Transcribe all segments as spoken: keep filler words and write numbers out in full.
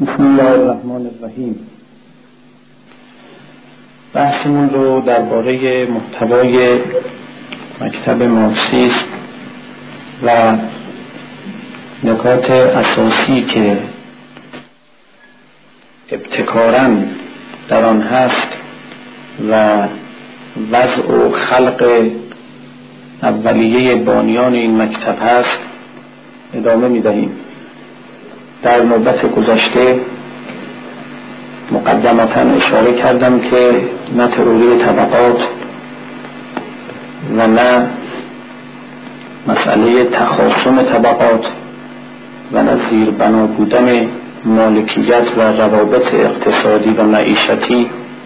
بسم الله الرحمن الرحیم. بحثمون رو درباره محتوای مکتب مارکسیسم و نکات اساسی که ابتکاراً در آن هست و وضع و خلق اولیه بانیان این مکتب هست ادامه می‌دهیم. در نوبت گذشته مقدمتاً اشاره کردم که نه تئوری طبقات و نه مسئله تخاصم طبقات و نه زیربنا بودن مالکیت و روابط اقتصادی و معیشتی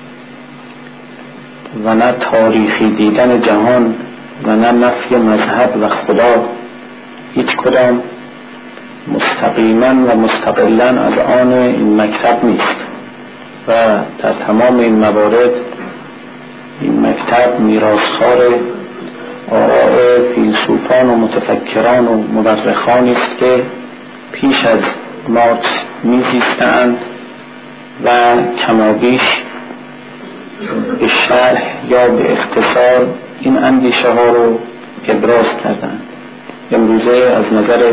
و نه تاریخی دیدن جهان و نه نفی مذهب و خدا هیچ کدام مستقیما و مستقلا از آن این مکتب نیست و در تمام این موارد این مکتب میراثخوار آراء فیلسوفان و متفکران و مورخانی است که پیش از مارکس میزیستند و کمابیش به شرح یا به اختصار این اندیشه ها رو ابراز کردند. امروزه از نظر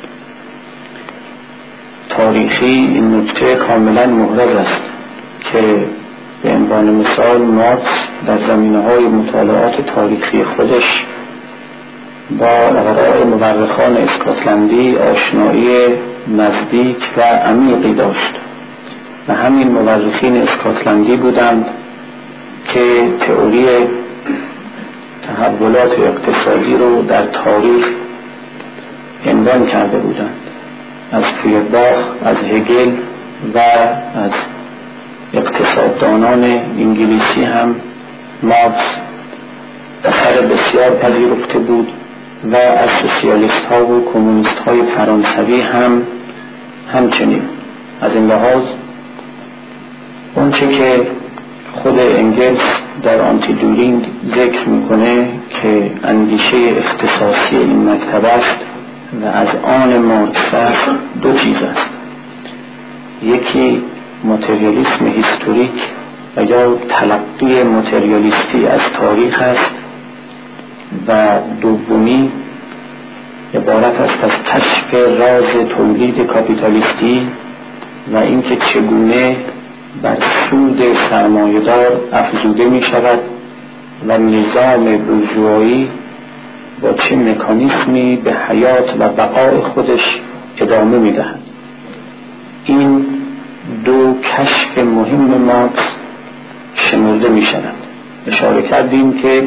تاریخی این نکته کاملا محرز است که به عنوان مثال مارکس در زمینه‌های مطالعات تاریخی خودش با آراء مورخان اسکاتلندی آشنایی نزدیک و عمیقی داشت و همین مورخین اسکاتلندی بودند که تئوری تحولات اقتصادی رو در تاریخ عنوان کرده بودند. از فیرباخ، از هگل و از اقتصاددانان انگلیسی هم مارکس اثر بسیار پذیرفته بود و از سوسیالیست ها و کمونیست های فرانسوی هم همچنین. از این لحاظ اونچه که خود انگلس در آنتی دورینگ ذکر میکنه که اندیشه اختصاصی این مکتب است و از آن مارکس است دو چیز است. یکی ماتریالیسم هیستوریک و یا تلقی ماتریالیستی از تاریخ است و دومی عبارت است از کشف راز تولید کاپیتالیستی و اینکه چگونه بر سود سرمایه‌دار افزوده می شود و نظام بورژوایی با چه مکانیزمی به حیات و بقای خودش ادامه می دهد. این دو کشف مهم مارکس شمرده می شود. اشاره کردیم که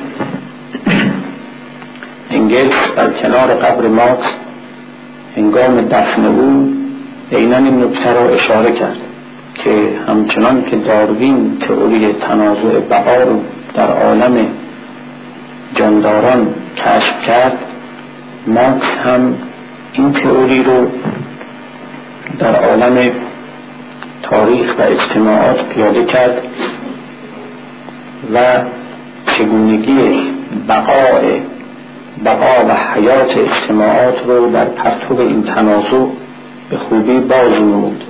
انگلس در کنار قبر مارکس هنگام دفن او عیناً این نکته را اشاره کرد که همچنان که داروین تئوری تنازع بقا رو در عالم جانداران کشف کرد، مارکس هم این تئوری رو در عالم تاریخ و اجتماعات پیاده کرد و چگونگی بقای بقا و حیات اجتماعات رو در پرتو این تنازع به خوبی باز نمود.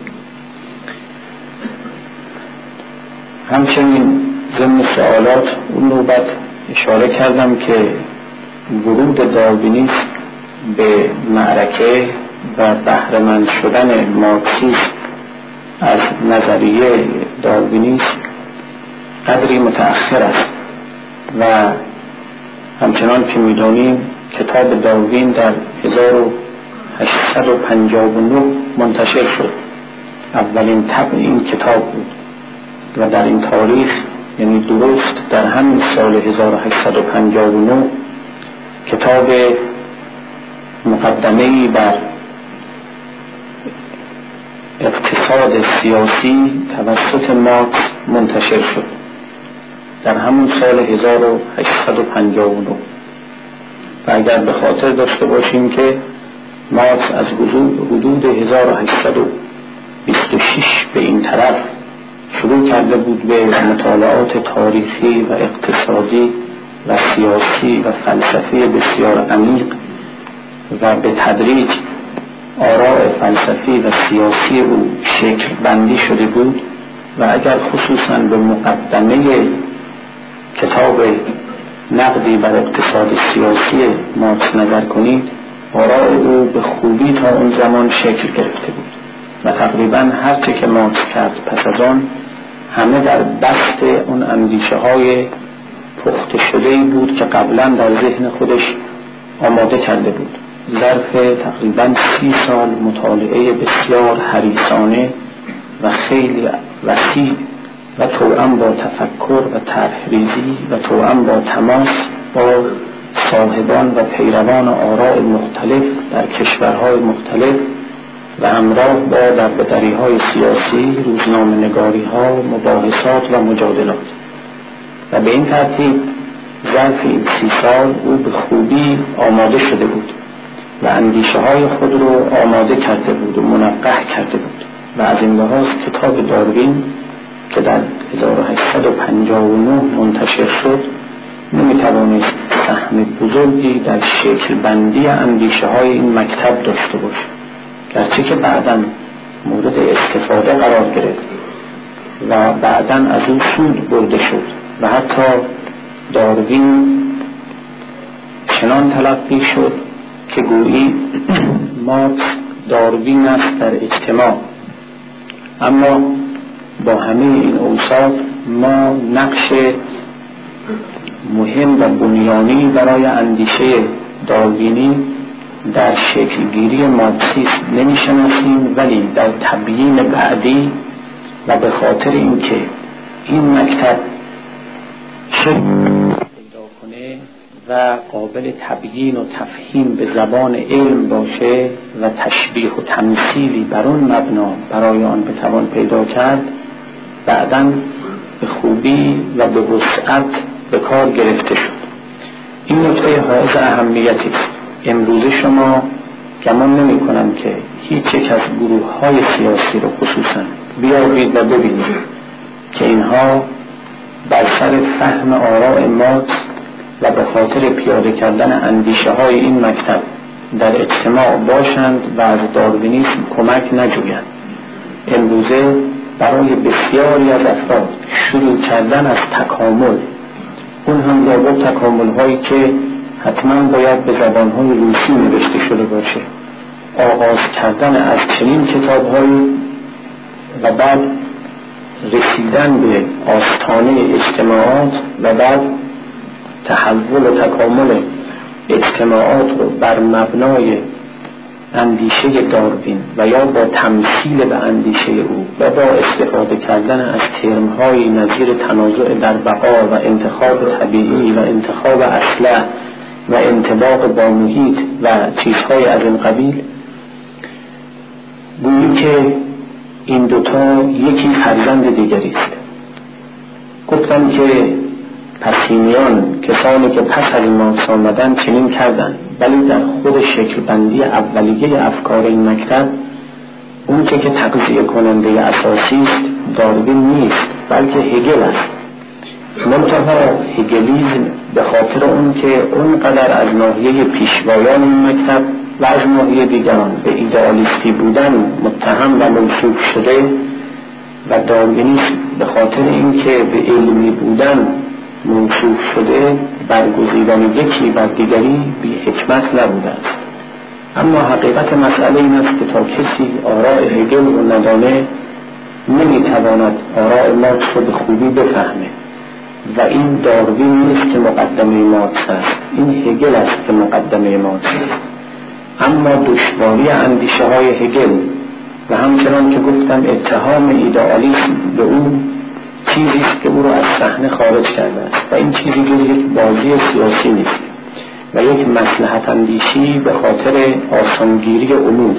همچنین ضمن سوالات اون نوبت اشاره کردم که ورود داروینیسم به معرکه و بهره‌مند شدن مارکسیسم از نظریه داروینیسم قدری متأخر است و همچنان که می‌دانیم کتاب داروین در هزار و هشتصد و پنجاه و نه منتشر شد. اولین طبع این کتاب بود و در این تاریخ، یعنی درست در همین سال هزار و هشتصد و پنجاه و نه، کتاب مقدمه‌ای بر اقتصاد سیاسی توسط مارکس منتشر شد در همون سال هزار و هشتصد و پنجاه و نه. و اگر به خاطر داشته باشیم که مارکس از حدود هزار و هشتصد و بیست و شش به این طرف شروع کرده بود به مطالعات تاریخی و اقتصادی و سیاسی و فلسفی بسیار عمیق و به تدریج آراء فلسفی و سیاسی او شکل بندی شده بود و اگر خصوصاً به مقدمه کتاب نقدی بر اقتصاد سیاسی مارکس نظر کنید، آراء او به خوبی تا اون زمان شکل گرفته بود و تقریباً هر چه که مارکس کرد پس از آن همه در بست اون اندیشه های پخته شده بود که قبلا در ذهن خودش آماده کرده بود. ظرف تقریباً سی سال مطالعه بسیار حریصانه و خیلی وسیع و توأم با تفکر و طرحریزی و توأم با تماس با صاحبان و پیروان آراء مختلف در کشورهای مختلف و همراه با دربدری‌های سیاسی، روزنامه‌نگاری‌ها، مباحثات و مجادلات. و به این ترتیب ظرف این سی سال او به خوبی آماده شده بود و اندیشه‌های خود رو آماده کرده بود و منقح کرده بود و از این لحاظ کتاب داروین که در هزار و هشتصد و پنجاه و نه منتشر شد نمیتوانست سهم بزرگی در شکل بندی اندیشه های این مکتب داشته باشه، گرچه که بعداً مورد استفاده قرار گرفت و بعداً از اون سود برده شد و حتی داروین چنان تلقی شد که گویی مارکس داروین است در اجتماع. اما با همه این اوصاف ما نقش مهم و بنیانی برای اندیشه داروینی در شکلگیری مارکسیسم نمی‌شناسیم، ولی در تبیین بعدی و به خاطر اینکه این مکتب شکل پیدا کنه و قابل تبیین و تفهیم به زبان علم باشه و تشبیه و تمثیلی بر اون مبنا برای آن بتوان پیدا کرد، بعداً به خوبی و به وسعت به کار گرفته شد. این نکته حائز اهمیتی است. امروزه شما گمان نمی کنم که هیچ یک از گروه های سیاسی رو خصوصاً بیابید و ببینید که اینها بر سر فهم آراء مارکس و به خاطر پیاده کردن اندیشه های این مکتب در اجتماع باشند و از داروینیسم کمک نجویند. امروزه برای بسیاری از افراد شروع کردن از تکامل، اون هم لابد تکامل هایی که حتما باید به زبان های روسی نوشته شده باشه، آغاز کردن از چنین کتاب هایی و بعد رسیدن به آستانه اجتماعات و بعد تحول و تکامل اجتماعات رو بر مبنای اندیشه داروین و یا با تمثیل به اندیشه او و با استفاده کردن از ترم‌های نظیر تنازع در بقا و انتخاب طبیعی و انتخاب اصلح و انطباق با محیط و چیزهای از این قبیل، گویی که این دوتا یکی فرزند دیگری است. گفتم که پسینیان، کسانی که پس از مارکس آمدن چنین کردند، ولی در خود شکل بندی اولیه افکار این مکتب اون که که تغذیه کننده اساسی است داروین نیست، بلکه هگل است. منتها هگلیزم به خاطر اون که اونقدر از ناحیه پیشوایان این مکتب و از ناحیه دیگران به ایدئالیستی بودن متهم و موصوف شده و داروینیسم به خاطر اینکه به علمی بودن موصوف شده برگزیدن یکی بر دیگری بی حکمت نبوده است. اما حقیقت مسئله این است که تا کسی آراء هگل رو ندانه نمیتواند آراء مارکس رو به خوبی بفهمه و این داروین نیست که مقدمه مارکس است، این هگل است که مقدمه مارکس است. اما دشواری اندیشه های هگل و همچنان که گفتم اتهام ایدئالیسم به او چیزی است که او را از صحنه خارج کرده است و این چیزی که یک بازی سیاسی نیست و یک مصلحت اندیشی به خاطر آسانگیری امور.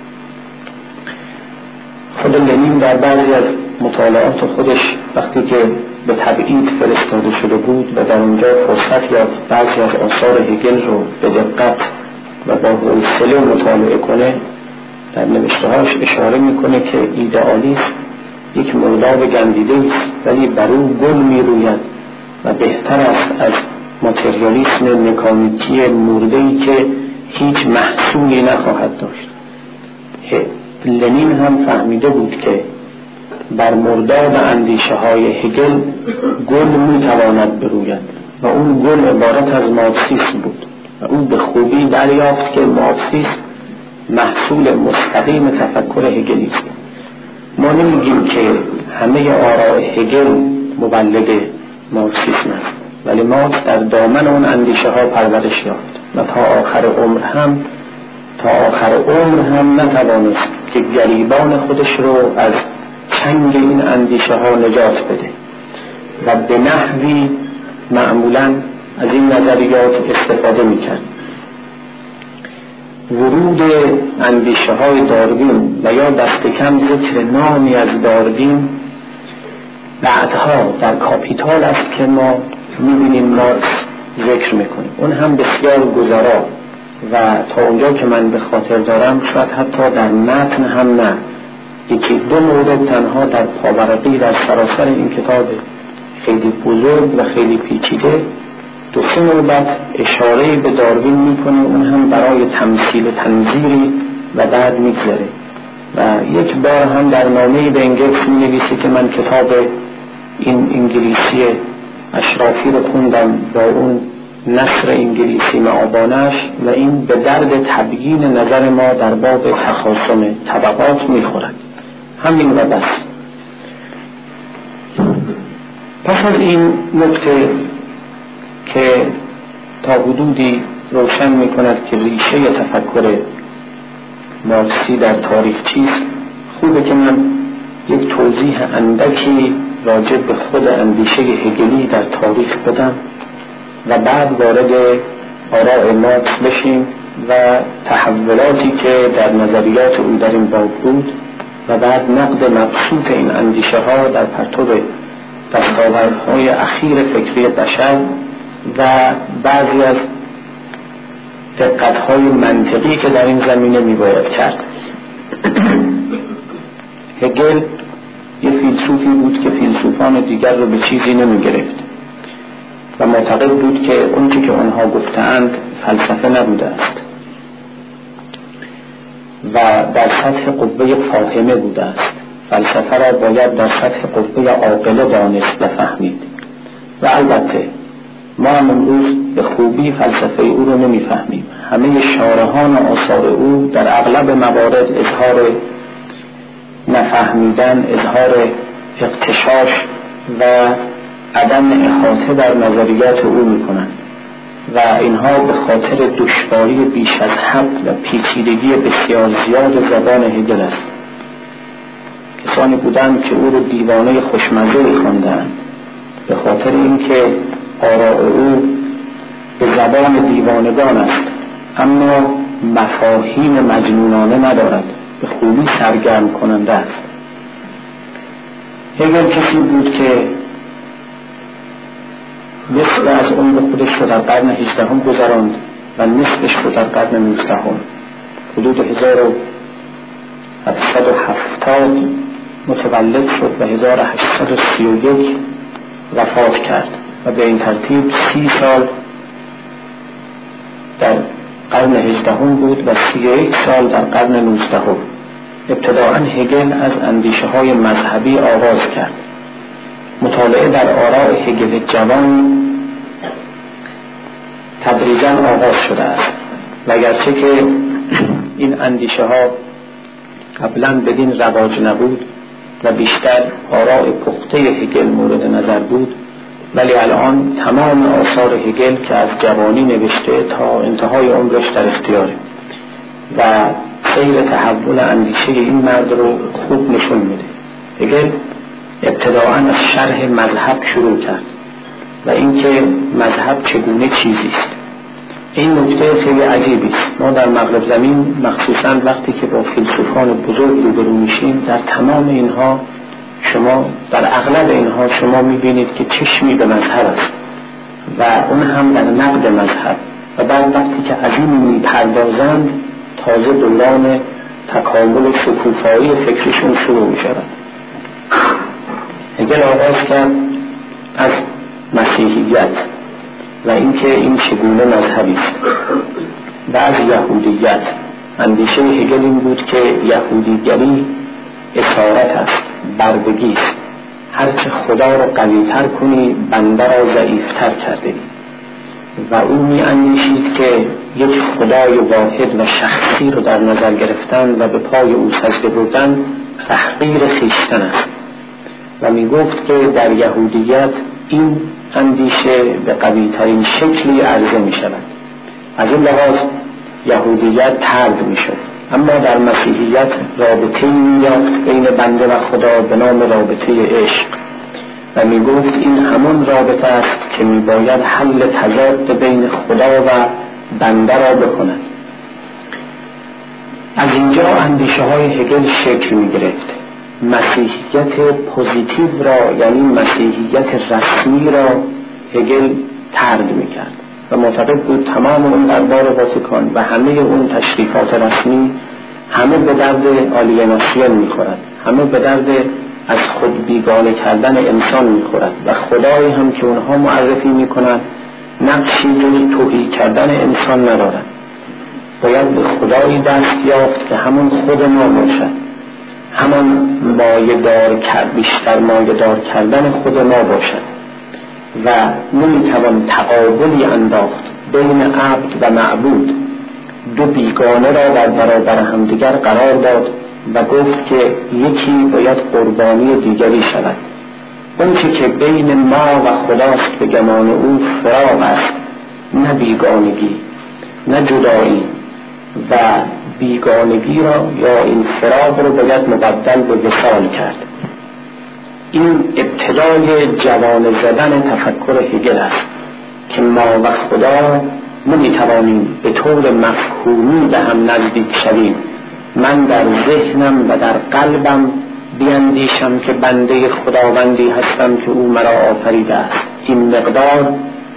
خود لنین در بعضی از مطالعات خودش وقتی که به تبعید فرستاده شده بود و در اونجا فرصت یافت بعضی از آثار هگل رو به دقت و با حوصله مطالعه کنه، در نوشته‌هاش اشاره میکنه که ایدئالیسم یک مرداب گندیده است ولی بر او گل می روید و بهتر است از ماتریالیسم مکانیکی مرده‌ای که هیچ محصولی نخواهد داشت. لنین هم فهمیده بود که بر مرداب اندیشه های هگل گل میتواند بروید و اون گل عبارت از مارکسیسم بود و او به خوبی دریافت که مارکسیسم محصول مستقیم تفکر هگلی است. ما نمیگیم که همه آراء هگل مولد مارکسیسم است، ولی مارکس در دامن اون اندیشه ها پرورش یافت و تا آخر عمر هم تا آخر عمر هم نتوانست که گریبان خودش رو از چنگ این اندیشه ها نجات بده و به نحوی معمولا از این نظریات استفاده میکرد. ورود اندیشه های داروین و یا دست کم ذکر نامی از داروین بعدها در کاپیتال است که ما میبینیم مارکس ذکر میکنیم، اون هم بسیار گذرا و تا اونجا که من به خاطر دارم شاید حتی در متن هم نه، یکی دو مورد تنها در پاورقی در سراسر این کتاب خیلی بزرگ و خیلی پیچیده دو سه نوبت اشاره به داروین میکنه، اون هم برای تمثیل تنظیری و بعد میگذره و یک بار هم در نامه به انگلس می نویسه که من کتاب این انگلیسی اشرافی رو خوندم با اون نثر انگلیسی معابانش و این به درد تبیین نظر ما در باب تخاصم طبقات میخورد. همین و بس. پس از این نکته که تا حدودی روشن می کند که ریشه تفکر مارکسی در تاریخ چیست، خوبه که من یک توضیح اندکی راجع به خود اندیشه هگلی در تاریخ بدم و بعد وارد آراء مارکس بشیم و تحولاتی که در نظریات او در این باب بود و بعد نقد مبسوط این اندیشه ها در پرتو دستاوردهای اخیر فکری بشر و بعضی از دقت‌های منطقی که در این زمینه می‌باید کرد. هگل یه فیلسوفی بود که فیلسوفان دیگر رو به چیزی نمی‌گرفت و معتقد بود که اون چی که آنها گفتند فلسفه نبوده است و در سطح قوه فاهمه بوده است. فلسفه را باید در سطح قوه عاقله دانست و فهمید و البته ما هم امروز به خوبی فلسفه او رو نمیفهمیم. همه شارحان آثار او در اغلب موارد اظهار نفهمیدن، اظهار اغتشاش و عدم احاطه در نظریات او میکنن و اینها به خاطر دشواری بیش از حد و پیچیدگی بسیار زیاد زبان هگل است. کسانی بودند که او رو دیوانه خوشمزه خواندند به خاطر اینکه آراء او به زبان دیوانگان است اما مفاهیم مجنونانه ندارد، به خوبی سرگرم کننده است. هگل کسی بود که نصف از عمر خودش رو در قرن هجدهم گذراند و نصفش رو در قرن نوزدهم، حدود هزار و هفتصد و هفتاد متولد شد و هزار و هشتصد و سی و یک وفات کرد و به این ترتیب سی سال در قرن هجدهم بود و سی و یک سال در قرن نوزدهم. ابتداءً هگل از اندیشه های مذهبی آغاز کرد. مطالعه در آراء هگل جوان تدریجاً آغاز شده است و اگرچه که این اندیشه ها قبلاً بدین رواج نبود و بیشتر آراء پخته هگل مورد نظر بود، ولی الان تمام آثار هگل که از جوانی نوشته تا انتهای عمرش در اختیاره و سیر تحول اندیشه این مرد رو خوب نشون میده. هگل ابتداءً از شرح مذهب شروع کرد و اینکه مذهب چگونه چیزی است. این نکته خیلی عجیبی است. ما در مغرب زمین مخصوصاً وقتی که با فیلسوفان بزرگ روبرو میشیم در تمام اینها شما در اغلب اینها شما میبینید که چشمی به مذهب است و اون هم در نقد مذهب و بعد وقتی که از این میپردازند تازه دوران تکامل شکوفایی فکرشون شروع میشود. هگل آغاز کرد از مسیحیت و اینکه این چگونه مذهبی است و از یهودیت اندیشه هگل این بود که یهودیگری اسارت است، بردگی است. هرچه خدا را قوی‌تر کنی بنده را ضعیف‌تر کرده. و او می اندیشید که یک خدای واحد و شخصی رو در نظر گرفتن و به پای او سجده بردن تحقیر خویشتن است و می گفت که در یهودیت این اندیشه به قوی‌ترین شکلی عرضه می شود. از این لحاظ یهودیت طرد می شد، اما در مسیحیت رابطه‌ای می یافت بین بنده و خدا به نام رابطه عشق و می گفت این همون رابطه است که می باید حل تضاد بین خدا و بنده را بکند. از اینجا اندیشه های هگل شکل می گرفت. مسیحیت پوزیتیو را، یعنی مسیحیت رسمی را هگل طرد می کرد و معتقد بود تمام اون دربار واتیکان و همه اون تشریفات رسمی همه به درد آلییناسیون می خورد، همه به درد از خود بیگانه کردن انسان می خورد و خدایی هم که اونها معرفی می کنند نقشی جز توهی کردن انسان ندارد. باید به خدایی دست یافت که همون خود ما باشد، همان مایه دار کرد، بیشتر مایه دار کردن خود ما باشد و نمیتوان تقابلی انداخت بین عبد و معبود، دو بیگانه را در برابر همدیگر قرار داد و گفت که یکی باید قربانی دیگری شود. اون چه که بین ما و خداست به گمان او فراق است، نه بیگانگی، نه جدایی، و بیگانگی را یا این فراق رو باید مبدل به وصال کرد. این ابتدای جوان زدن تفکر هگل است که ما و خدا نمیتوانیم به طور مفهومی به هم نزدیک شویم. من در ذهنم و در قلبم بیندیشم که بنده خداوندی هستم که او مرا آفریده است. این مقدار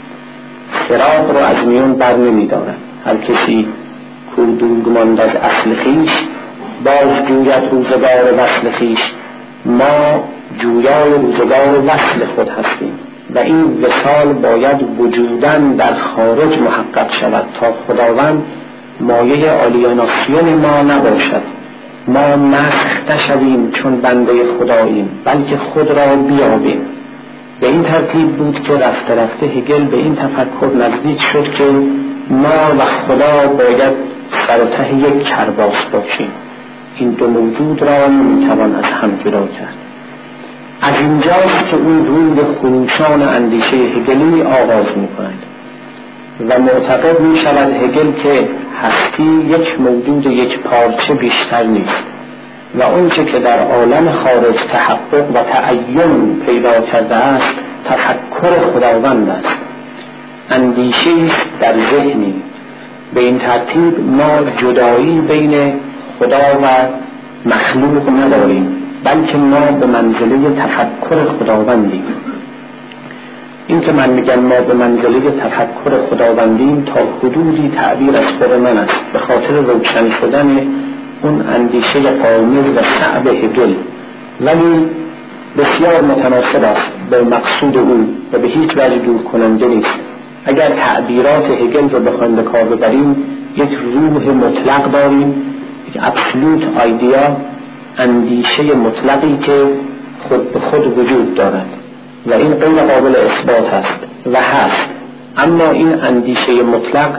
فراق رو از میون بر نمی دارد. هر کسی کو دور ماند از اصل خویش، باز جوید روزگار وصل خویش. ما جویای روزگار وصل خود هستیم و این وصال باید وجوداً در خارج محقق شود تا خداوند مایه آلیاناسیون ما نباشد. ما مسخ نشویم چون بنده خداییم، بلکه خود را بیابیم. به این ترتیب بود که رفته رفته هگل به این تفکر نزدیک شد که ما و خدا باید سر و ته یک کرباس باشیم. این دو موجود را نمیتوان از هم جدا کرد. از اینجاست که اون روی خروشان اندیشه هگلی آغاز می‌کند و معتقد می‌شود هگل که هستی یک موجود یک پارچه بیشتر نیست و اونچه که در عالم خارج تحقق و تعین پیدا کرده است تفکر خداوند است، اندیشه است در ذهنی. به این ترتیب ما جدایی بین خدا و مخلوق نداریم، بلکه ما به منزله تفکر خداوندیم. این که من میگم ما به منزله تفکر خداوندیم تا حدودی تعبیر از خود من است، به خاطر روشن شدن اون اندیشه قائمز و صعب هگل، ولی بسیار متناسب است با مقصود او و به هیچ وجه دور کننده نیست. اگر تعبیرات هگل رو بخوایم به کار ببریم، یک روح مطلق داریم، یک ابسولوت آیدیا، اندیشه مطلقی که خود به خود وجود دارد و این غیر قابل اثبات است و هست. اما این اندیشه مطلق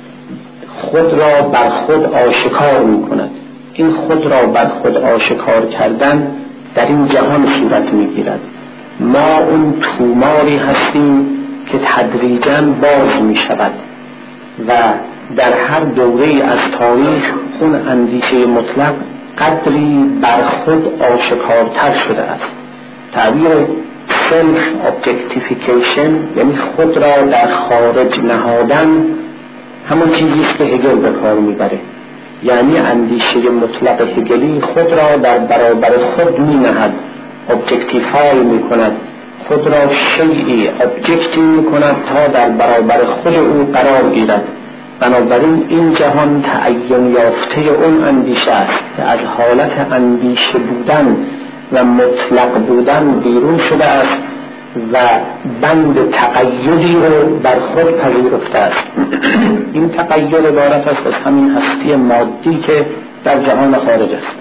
خود را بر خود آشکار می کند. این خود را بر خود آشکار کردن در این جهان صورت می گیرد. ما اون توماری هستیم که تدریجاً باز می شود و در هر دوره از تاریخ اون اندیشه مطلق قدری بر خود آشکارتر شده است. تعبیر سلف objectification یعنی خود را در خارج نهادن همون چیزی است که هگل به کار میبره. یعنی اندیشه مطلق هگلی خود را در برابر خود می نهد، objectify می کند، خود را شیئی objective می کند تا در برابر خود او قرار گیرد. بنابراین این جهان تعین یافته اون اندیشه است که از حالت اندیشه بودن و مطلق بودن بیرون شده است و بند تقیدی رو بر خود پذیرفته است. این تقید عبارت است از همین هستی مادی که در جهان خارج است.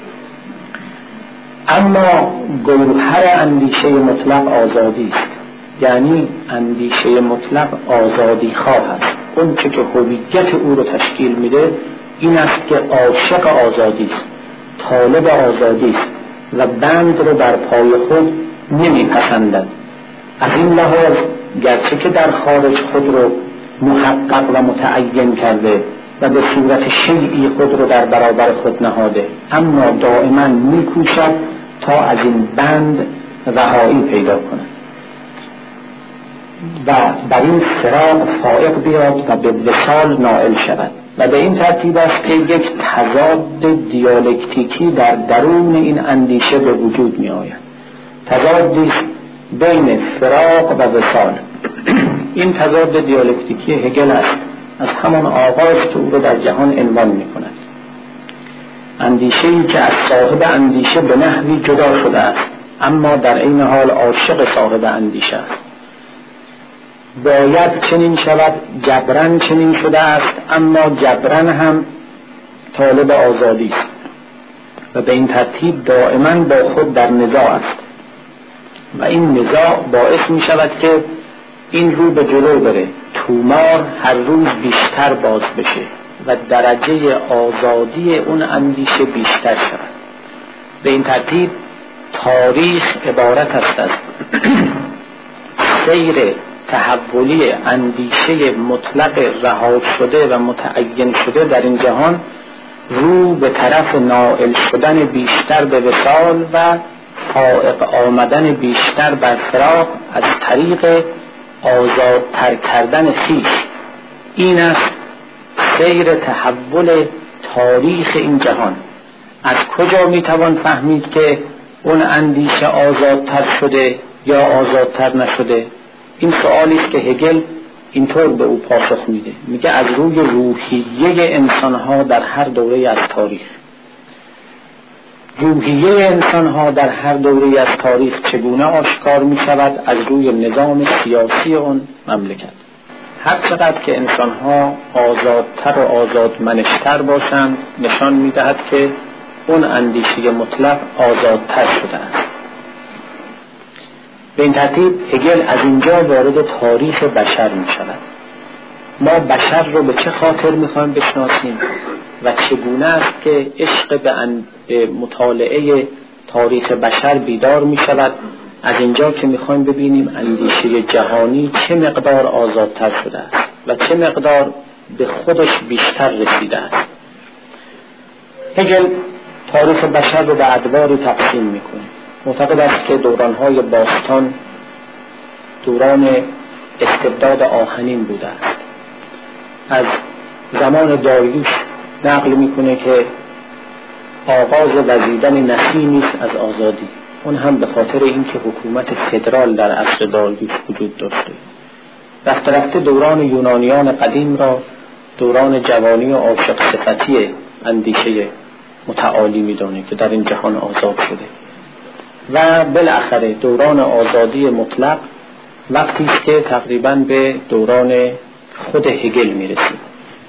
اما گوهر اندیشه مطلق آزادی است، یعنی اندیشه مطلق آزادی خواه است. اون چه که هویت او رو تشکیل میده این است که عاشق آزادی است، طالب آزادی است و بند رو بر پای خود نمیپسندد. از این لحاظ گرچه که در خارج خود رو محقق و متعین کرده و به صورت شیئی خود رو در برابر خود نهاده، اما دائما میکوشد تا از این بند رهایی پیدا کند و بر این فراق فائق بیاد و به وصال نائل شود. و به این ترتیب است که یک تضاد دیالکتیکی در درون این اندیشه به وجود می آید. تضادی بین فراق و وصال. این تضاد دیالکتیکی هگل است، از همان آغاز که او را در جهان عنوان می کند. اندیشه‌ای که از صاحب اندیشه به نحوی جدا شده است، اما در این حال عاشق صاحب اندیشه است. باید چنین شود، جبران چنین شده است، اما جبران هم طالب آزادی است و به این ترتیب دائما با خود در نزاع است و این نزاع باعث می شود که این رو به جلو بره، تومار هر روز بیشتر باز بشه و درجه آزادی اون اندیشه بیشتر شود. به این ترتیب تاریخ عبارت است از سیر تحولی اندیشه مطلق رها شده و متعین شده در این جهان رو به طرف نائل شدن بیشتر به وصال و فائق آمدن بیشتر بر فراق از طریق آزادتر کردن خویش. این است سیر تحول تاریخ این جهان. از کجا میتوان فهمید که اون اندیشه آزادتر شده یا آزادتر نشده؟ این سوالی است که هگل اینطور به او پاسخ میده. میگه از روی روحیه انسانها در هر دوره از تاریخ. روحیه انسانها در هر دوره از تاریخ چگونه آشکار میشود؟ از روی نظام سیاسی اون مملکت. هر چقدر که انسانها آزادتر و آزادمنشتر باشند نشان میدهد که اون اندیشه مطلق آزادتر شده است. به این ترتیب هگل از اینجا وارد تاریخ بشر می شود. ما بشر رو به چه خاطر می خواهیم بشناسیم و چگونه است که عشق به مطالعه تاریخ بشر بیدار می شود؟ از اینجا که می خواهیم ببینیم اندیشه جهانی چه مقدار آزادتر شده است و چه مقدار به خودش بیشتر رسیده است. هگل تاریخ بشر رو به ادواری تقسیم می کنه. معتقد است که دورانهای باستان دوران استبداد آهنین بوده است. از زمان داریوش نقل میکنه که آغاز وزیدن نسیمی است از آزادی، اون هم به خاطر اینکه حکومت فدرال در عصر داریوش وجود داشته. رفته رفته دوران یونانیان قدیم را دوران جوانی و عاشق صفتی اندیشه متعالی میدونه که در این جهان آزاد شده و بالاخره دوران آزادی مطلق وقتی است که تقریباً به دوران خود هگل میرسیم.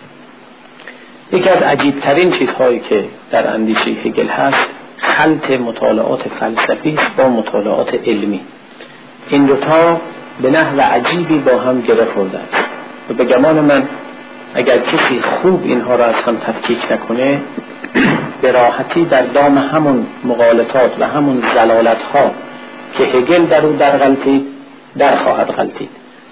یکی از عجیبترین چیزهایی که در اندیشه هگل هست خلط مطالعات فلسفی است با مطالعات علمی. این دوتا به نحو عجیبی با هم گره خورده است و به گمان من اگر کسی خوب اینها را از هم تفکیک نکنه به راحتی در دام همون مغالطات و همون زلالت ها که هگل در او در غلطید در خواهد غلطید.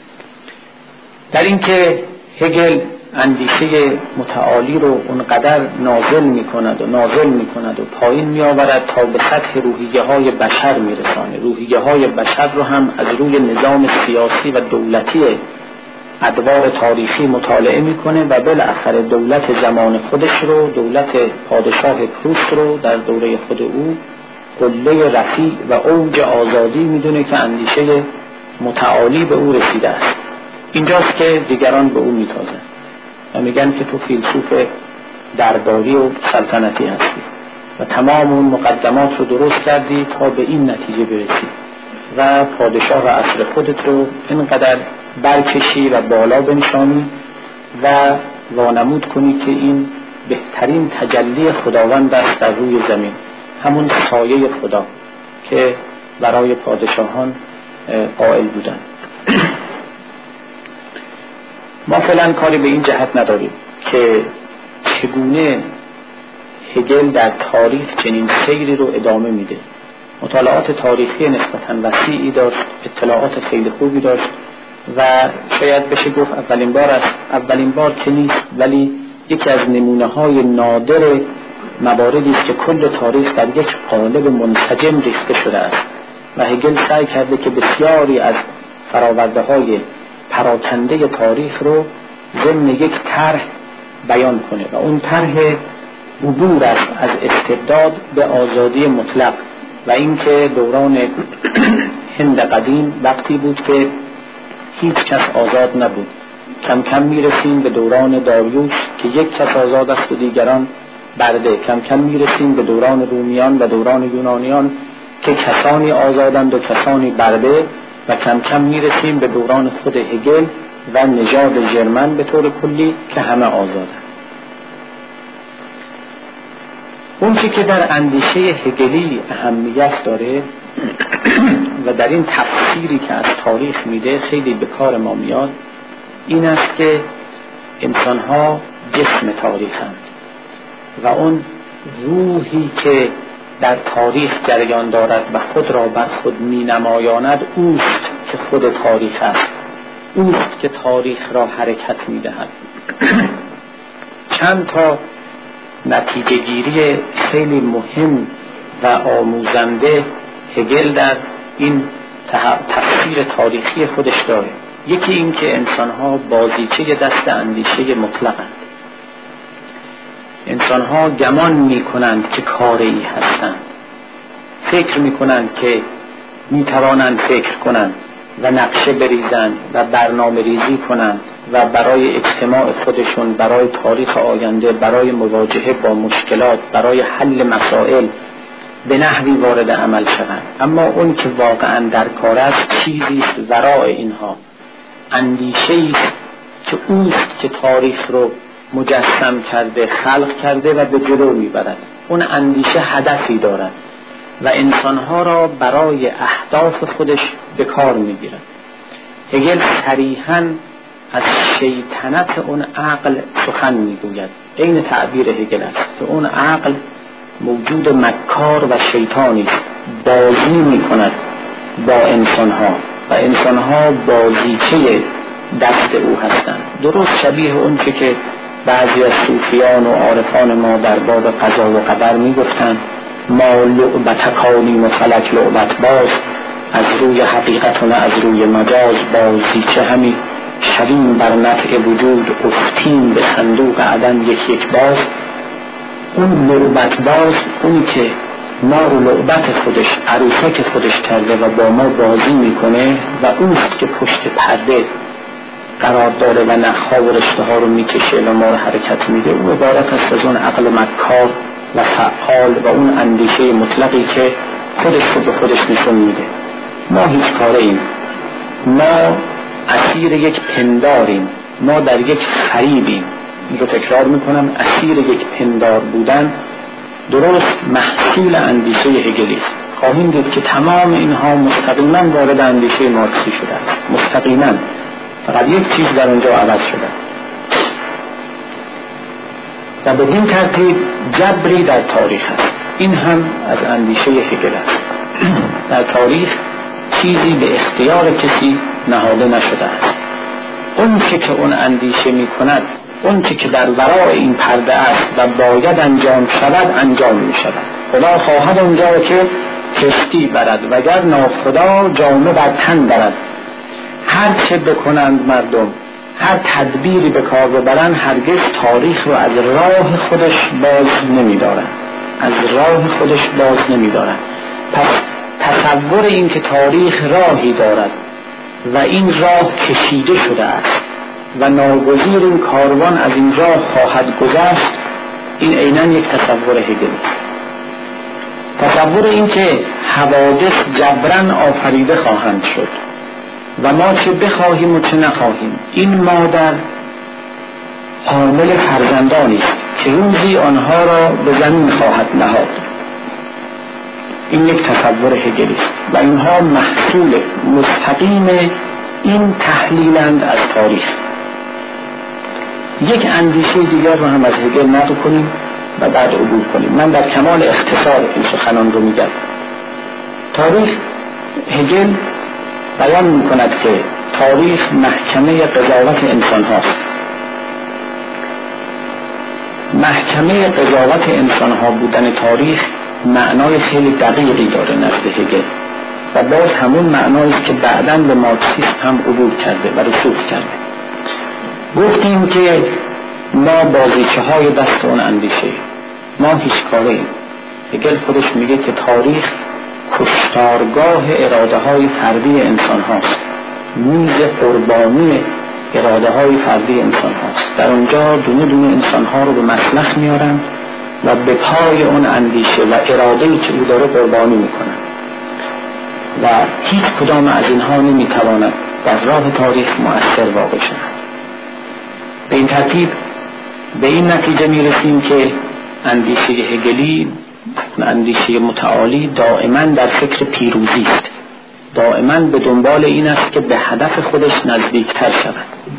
در این که هگل اندیشه متعالی رو اونقدر نازل می کند و نازل می کند و پایین می آورد تا به سطح روحیه های بشر می رسانه. روحیه های بشر رو هم از روی نظام سیاسی و دولتی ادوار تاریخی مطالعه میکنه و بالاخره دولت زمان خودش رو، دولت پادشاه پروس رو در دوره خود او قله رفیع و اوج آزادی میدونه که اندیشه متعالی به او رسیده است. اینجاست که دیگران به او میتازن و میگن که تو فیلسوف درباری و سلطنتی هستی و تمام اون مقدمات رو درست کردی تا به این نتیجه برسی و پادشاه و عصر خودت رو اینقدر برکشی و بالا بنشانی و وانمود کنی که این بهترین تجلی خداوند است در روی زمین، همون سایه خدا که برای پادشاهان قائل بودن. ما فعلا کاری به این جهت نداریم که چگونه هگل در تاریخ چنین سیری رو ادامه میده. مطالعات تاریخی نسبتاً وسیعی داشت، اطلاعات خیلی خوبی داشت و شاید بشه گفت اولین بار است، اولین بار که نیست، ولی یکی از نمونه های نادر مواردی است که کل تاریخ در یک قالب منسجم ریخته شده است و هگل سعی کرده که بسیاری از فراورده های پراکنده تاریخ رو ضمن یک طرح بیان کنه و اون طرح عبور است از استبداد به آزادی مطلق و اینکه دوران هند قدیم وقتی بود که هیچ کس آزاد نبود. کم کم میرسیم به دوران داریوش که یک کس آزاد است و دیگران برده. کم کم میرسیم به دوران رومیان و دوران یونانیان که کسانی آزادند و کسانی برده و کم کم میرسیم به دوران خود هگل و نژاد ژرمن به طور کلی که همه آزادند. اون چی که در اندیشه هگلی اهمیت داره و در این تفسیری که از تاریخ میده خیلی به کار ما میاد این است که انسان‌ها جسم تاریخند و اون روحی که در تاریخ جریان دارد و خود را بر خود می نمایاند اوست که خود تاریخ است، اوست که تاریخ را حرکت می دهد. چند تا نتیجه گیری خیلی مهم و آموزنده هگل در این تفسیر تاریخی خودش داره. یکی این که انسان‌ها بازیچه دست اندیشه مطلقند. انسان‌ها گمان می‌کنند که کاری هستند، فکر می‌کنند که می‌توانند فکر کنند و نقشه بریزند و برنامه ریزی کنند و برای اجتماع خودشون، برای تاریخ آینده، برای مواجهه با مشکلات، برای حل مسائل به نحوی وارد عمل شوند. اما اون که واقعاً در کار است چیزی است ورای اینها، اندیشه‌ای است که اوست که تاریخ رو مجسم کرده، خلق کرده و به جلو میبرد. اون اندیشه هدفی دارد و انسانها را برای اهداف خودش به کار میگیرد. هگل صریحاً از شیطنت اون عقل سخن میگوید. این تعبیر هگل است که اون عقل موجود مکار و شیطانی است، بازی میکند با انسانها و انسانها بازیچه دست او هستند. درست شبیه اون که که بعضی از صوفیان و عارفان ما در باب قضا و قدر میگفتند ما لعبتکانیم و فلک لعبت باز، از روی حقیقت و نه از روی مجاز، بازیچه همی شویم بر نطع وجود، افتیم به صندوق عدم یک یک باز. اون لعبت باز، اونی که ما رو لعبت خودش، عروسک خودش کرده و با ما بازی میکنه و اوست که پشت پرده قرار داره و نخها و رشته ها رو میکشه و ما رو حرکت میده. او عبارت است از اون عقل مکار و فعال و اون اندیشه مطلقی که خودش رو به خودش نشون میده. ما هیچ کاره ایم، ما اسیر یک پنداریم، ما در یک فریبیم. این رو تکرار میکنم، اسیر یک پندار بودن درست محصول اندیشه هگلی است. خواهیم دید که تمام اینها مستقیما وارد اندیشه مارکسی شده است، مستقیما. فقط یک چیز در اونجا عوض شده و بدین ترتیب جبری در تاریخ است. این هم از اندیشه هگل است. در تاریخ چیزی به اختیار کسی نهاده نشده است. اون چه که اون اندیشه می کند، اون چه که در ورای این پرده است و باید انجام شود انجام می شود. خدا خواهد اونجا که کشتی برد وگر ناخدا جامه بر تن برد. هر چه بکنند مردم، هر تدبیری به کار ببرند، هرگز تاریخ رو از راه خودش باز نمی دارند. از راه خودش باز نمی دارند. پس تصور این که تاریخ راهی دارد و این راه کشیده شده است و ناگزیر این کاروان از این راه خواهد گذشت، این عیناً یک تصور هگلی است. تصور این که حوادث جبران آفریده خواهند شد و ما چه بخواهیم و چه نخواهیم، این مادر حامل فرزندانی است که روزی آنها را به زمین خواهد نهاد. این یک تصور هگلی است و اینها محصول مستقیم این تحلیلند از تاریخ. یک اندیشه دیگر رو هم از هگل نقل کنیم و بعد عبور کنیم. من در کمال اختصار این سخنان رو میگم. تاریخ، هگل بیان میکند که تاریخ محکمه قضاوت انسان هاست. محکمه قضاوت انسان ها بودن تاریخ معنای خیلی دقیقی داره نزد هگل و باز همون معنایی که بعداً به مارکسیسم هم عبور کرده و رسوخ کرده. گفتیم که ما بازیچه های دست اون اندیشه، ما هیچ کاره ایم. هگل خودش میگه که تاریخ کشتارگاه اراده های فردی انسان هاست، میز قربانی اراده های فردی انسان هاست. در اونجا دونه دونه انسان ها رو به مسلخ میارن و به پای اون اندیشه و اراده‌ای که او داره قربانی میکنن و هیچ کدام از اینها نمیتواند در راه تاریخ مؤثر واقع شود. به این ترتیب به این نتیجه میرسیم که اندیشه هگلی، اندیشه متعالی، دائما در فکر پیروزی است، دائما به دنبال این است که به هدف خودش نزدیکتر شود.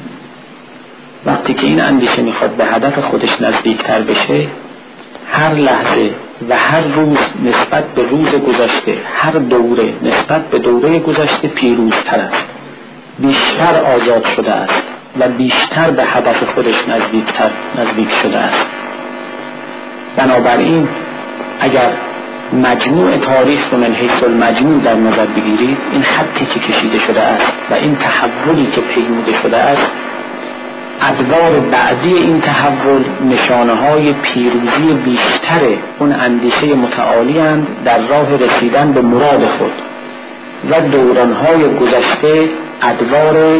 وقتی که این اندیشه میخواد به هدف خودش نزدیکتر بشه، هر لحظه و هر روز نسبت به روز گذشته، هر دوره نسبت به دوره گذشته پیروزتر است، بیشتر آزاد شده است و بیشتر به هدف خودش نزدیکتر نزدیک شده است. بنابراین اگر مجموع تاریخ رو من حیث المجموع در نظر بگیرید، این خطی که کشیده شده است و این تحولی که پیموده شده است، ادوار بعدی این تحول نشانه های پیروزی بیشتر اون اندیشه متعالی اند در راه رسیدن به مراد خود و دورانهای گذشته ادوار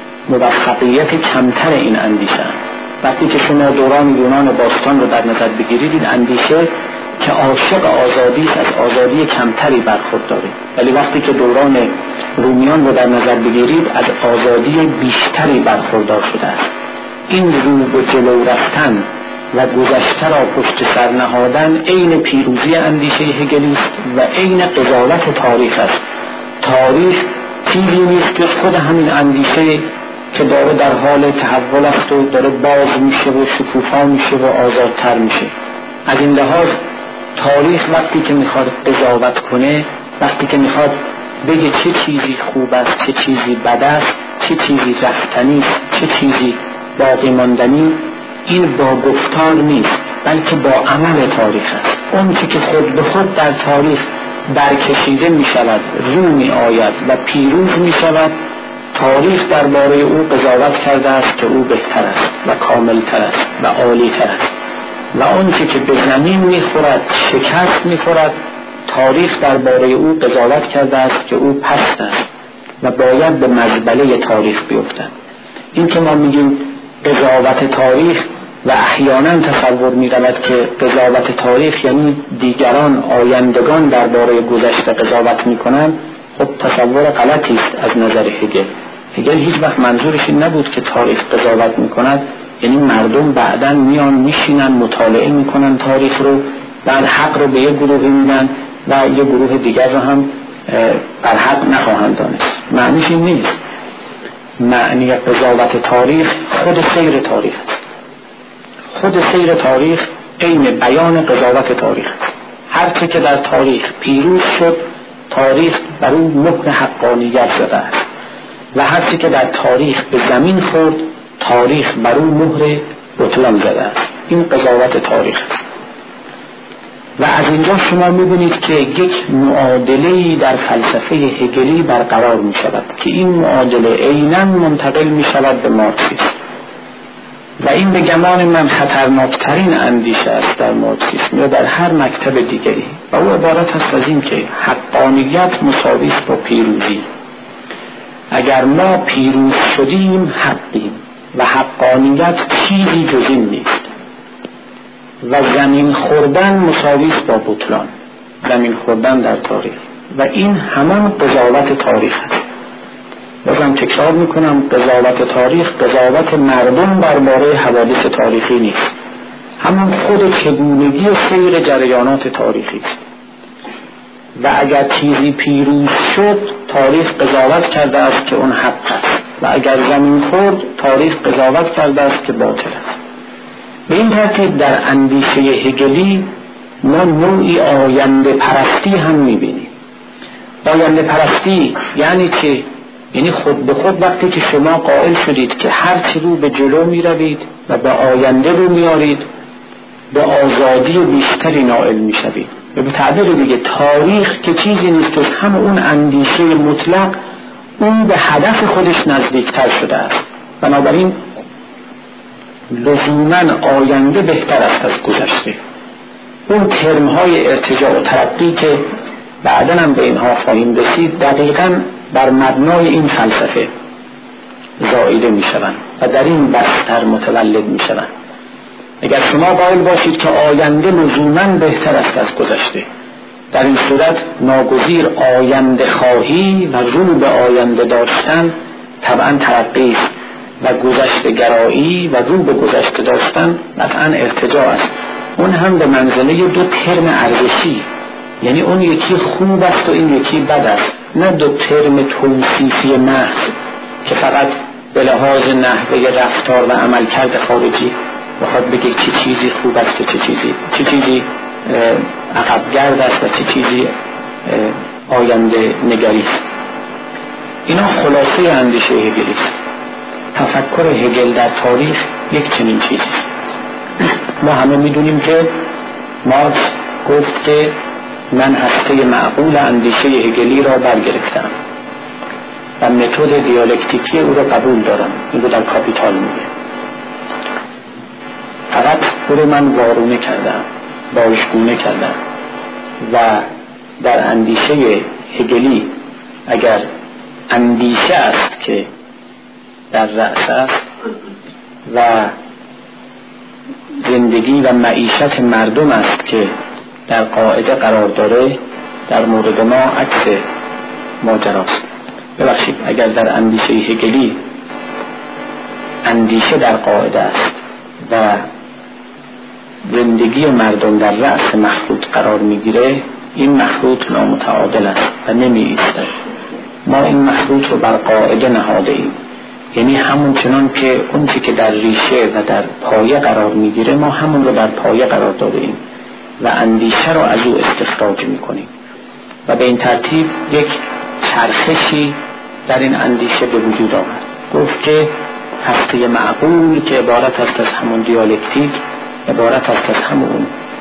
موفقیت کمتر این اندیشه اند. وقتی که شما دوران یونان باستان رو در نظر بگیرید، این اندیشه که عاشق آزادی است از آزادی کمتری برخورداره، ولی وقتی که دوران رومیان رو در نظر بگیرید از آزادی بیشتری برخوردار شده است. این رو به جلو رفتن و گذشته را پشت سر نهادن عین پیروزی اندیشه هگلی است و عین قضاوت تاریخ است. تاریخ چیزی نیست که خود همین اندیشه که داره در حال تحول است و داره باز میشه و شکوفا میشه و آزادتر میشه. از این لحاظ تاریخ وقتی که میخواد قضاوت کنه، وقتی که میخواد بگه چه چیزی خوب است، چه چیزی بد است، چه چیزی رفتنی است، چه چیزی باقی ماندنی، این با گفتار نیست بلکه با عمل تاریخ است. اون که خود به خود در تاریخ برکشیده می شود، رو می آید و پیروز می شود، تاریخ درباره او قضاوت کرده است که او بهتر است و کاملتر است و عالیتر است. و اون که به زمین می خورد، شکست می خورد، تاریخ درباره او قضاوت کرده است که او پست است و باید به مزبله تاریخ بیفتند. این که ما میگیم قضاوت تاریخ و احیانا تصور می رود که قضاوت تاریخ یعنی دیگران، آیندگان درباره گذشته قضاوت می کنند، خب تصور غلطی است از نظر هگل. هگل هیچ وقت منظورش این نبود که تاریخ قضاوت می کند یعنی مردم بعداً میان میشینن مطالعه میکنن تاریخ رو، بعد حق رو به یک گروه میدن و یک گروه دیگر رو هم بر حق نخواهند دانست. معنیش این نیست. معنی قضاوت تاریخ خود سیر تاریخ است. خود سیر تاریخ عین بیان قضاوت تاریخ است. هر چه که در تاریخ پیروز شد، تاریخ بر اون مهر حقانیت زده است و هر چه که در تاریخ به زمین خورد، تاریخ بر اون مهر بطلان زده است. این قضاوت تاریخ است. و از اینجا شما می‌بینید که یک معادله‌ای در فلسفه هگلی برقرار می‌شود که این معادله عیناً منتقل می‌شود به مارکسیسم و این به گمان من خطرناکترین اندیشه است در مارکسیسم یا در هر مکتب دیگری و او عبارت است از این که حقانیت مساوی است با پیروزی. اگر ما پیروز شدیم حقیم و حقانیت چیزی جز این نیست و زمین خوردن مساوی است با بطلان. زمین خوردن در تاریخ و این همان قضاوت تاریخ است. بازم تکرار میکنم، قضاوت تاریخ قضاوت مردم درباره حوادث تاریخی نیست، همان خود چگونگی سیر جریانات تاریخی است. و اگر چیزی پیروز شد تاریخ قضاوت کرده است که اون حق است و اگر زمین خورد تاریخ قضاوت کرده است که باطل است. به این ترتیب در اندیشه هگلی ما نوعی آینده پرستی هم میبینیم. آینده پرستی یعنی چه؟ یعنی خود به خود وقتی که شما قائل شدید که هر چی رو به جلو می روید و به آینده رو میارید به آزادی بیشتری نائل می شوید. به تعبیر دیگه تاریخ که چیزی نیست جز هم اون اندیشه مطلق، اون به هدف خودش نزدیکتر شده است. بنابراین لزوماً آینده بهتر است از گذشته. اون ترم‌های ارتجاع و ترقی که بعداً هم به اینها خواهیم رسید دقیقاً بر مبنای این فلسفه زائیده می شوند و در این بستر متولد می شوند. اگر شما قائل باشید که آینده لزوماً بهتر است از گذشته، در این صورت ناگزیر آینده خواهی و رو به آینده داشتن طبعاً ترقی است و گذشته گرایی و رو به گذشته داشتن قطعاً ارتجاع است. اون هم به منزله دو ترم ارزشی، یعنی اون یکی خوب است و این یکی بد است، نه دو ترم توصیفی محض که فقط به لحاظ نحوه رفتار و عملکرد خارجی بخواد بگه چه چیزی خوب است و چه چیزی چه چیزی عقبگرد است و چه چیزی آینده نگری است. اینا خلاصه اندیشه هگلی است. تفکر هگل در تاریخ یک چنین چیزی است. ما همه میدونیم که مارکس گفت که من هسته معقول اندیشه هگلی را برگرفتم و متد دیالکتیکی او را قبول دارم. این رو در کاپیتال میگه. فقط او رو من وارونه کردم، باشگونه کردم و در اندیشه هگلی اگر اندیشه است که در رأس است و زندگی و معیشت مردم است که در قاعده قرار داره، در مورد ما عکس ماجراست. ببخشید، اگر در اندیشه هگلی اندیشه در قاعده است و زندگی مردم در رأس مخلوط قرار میگیره، این مخلوط نامتعادل است و نمی ایستد. ما این مخلوط رو بر قاعده نهاده ایم، یعنی همون چنان که اون چی که در ریشه و در پایه قرار میگیره ما همون رو در پایه قرار داده ایم و اندیشه رو از او استخراج میکنیم و به این ترتیب یک چرخشی در این اندیشه به وجود آمد. گفت که هسته معقول که عبارت است از همون دیالکتیک، عبارت است از همون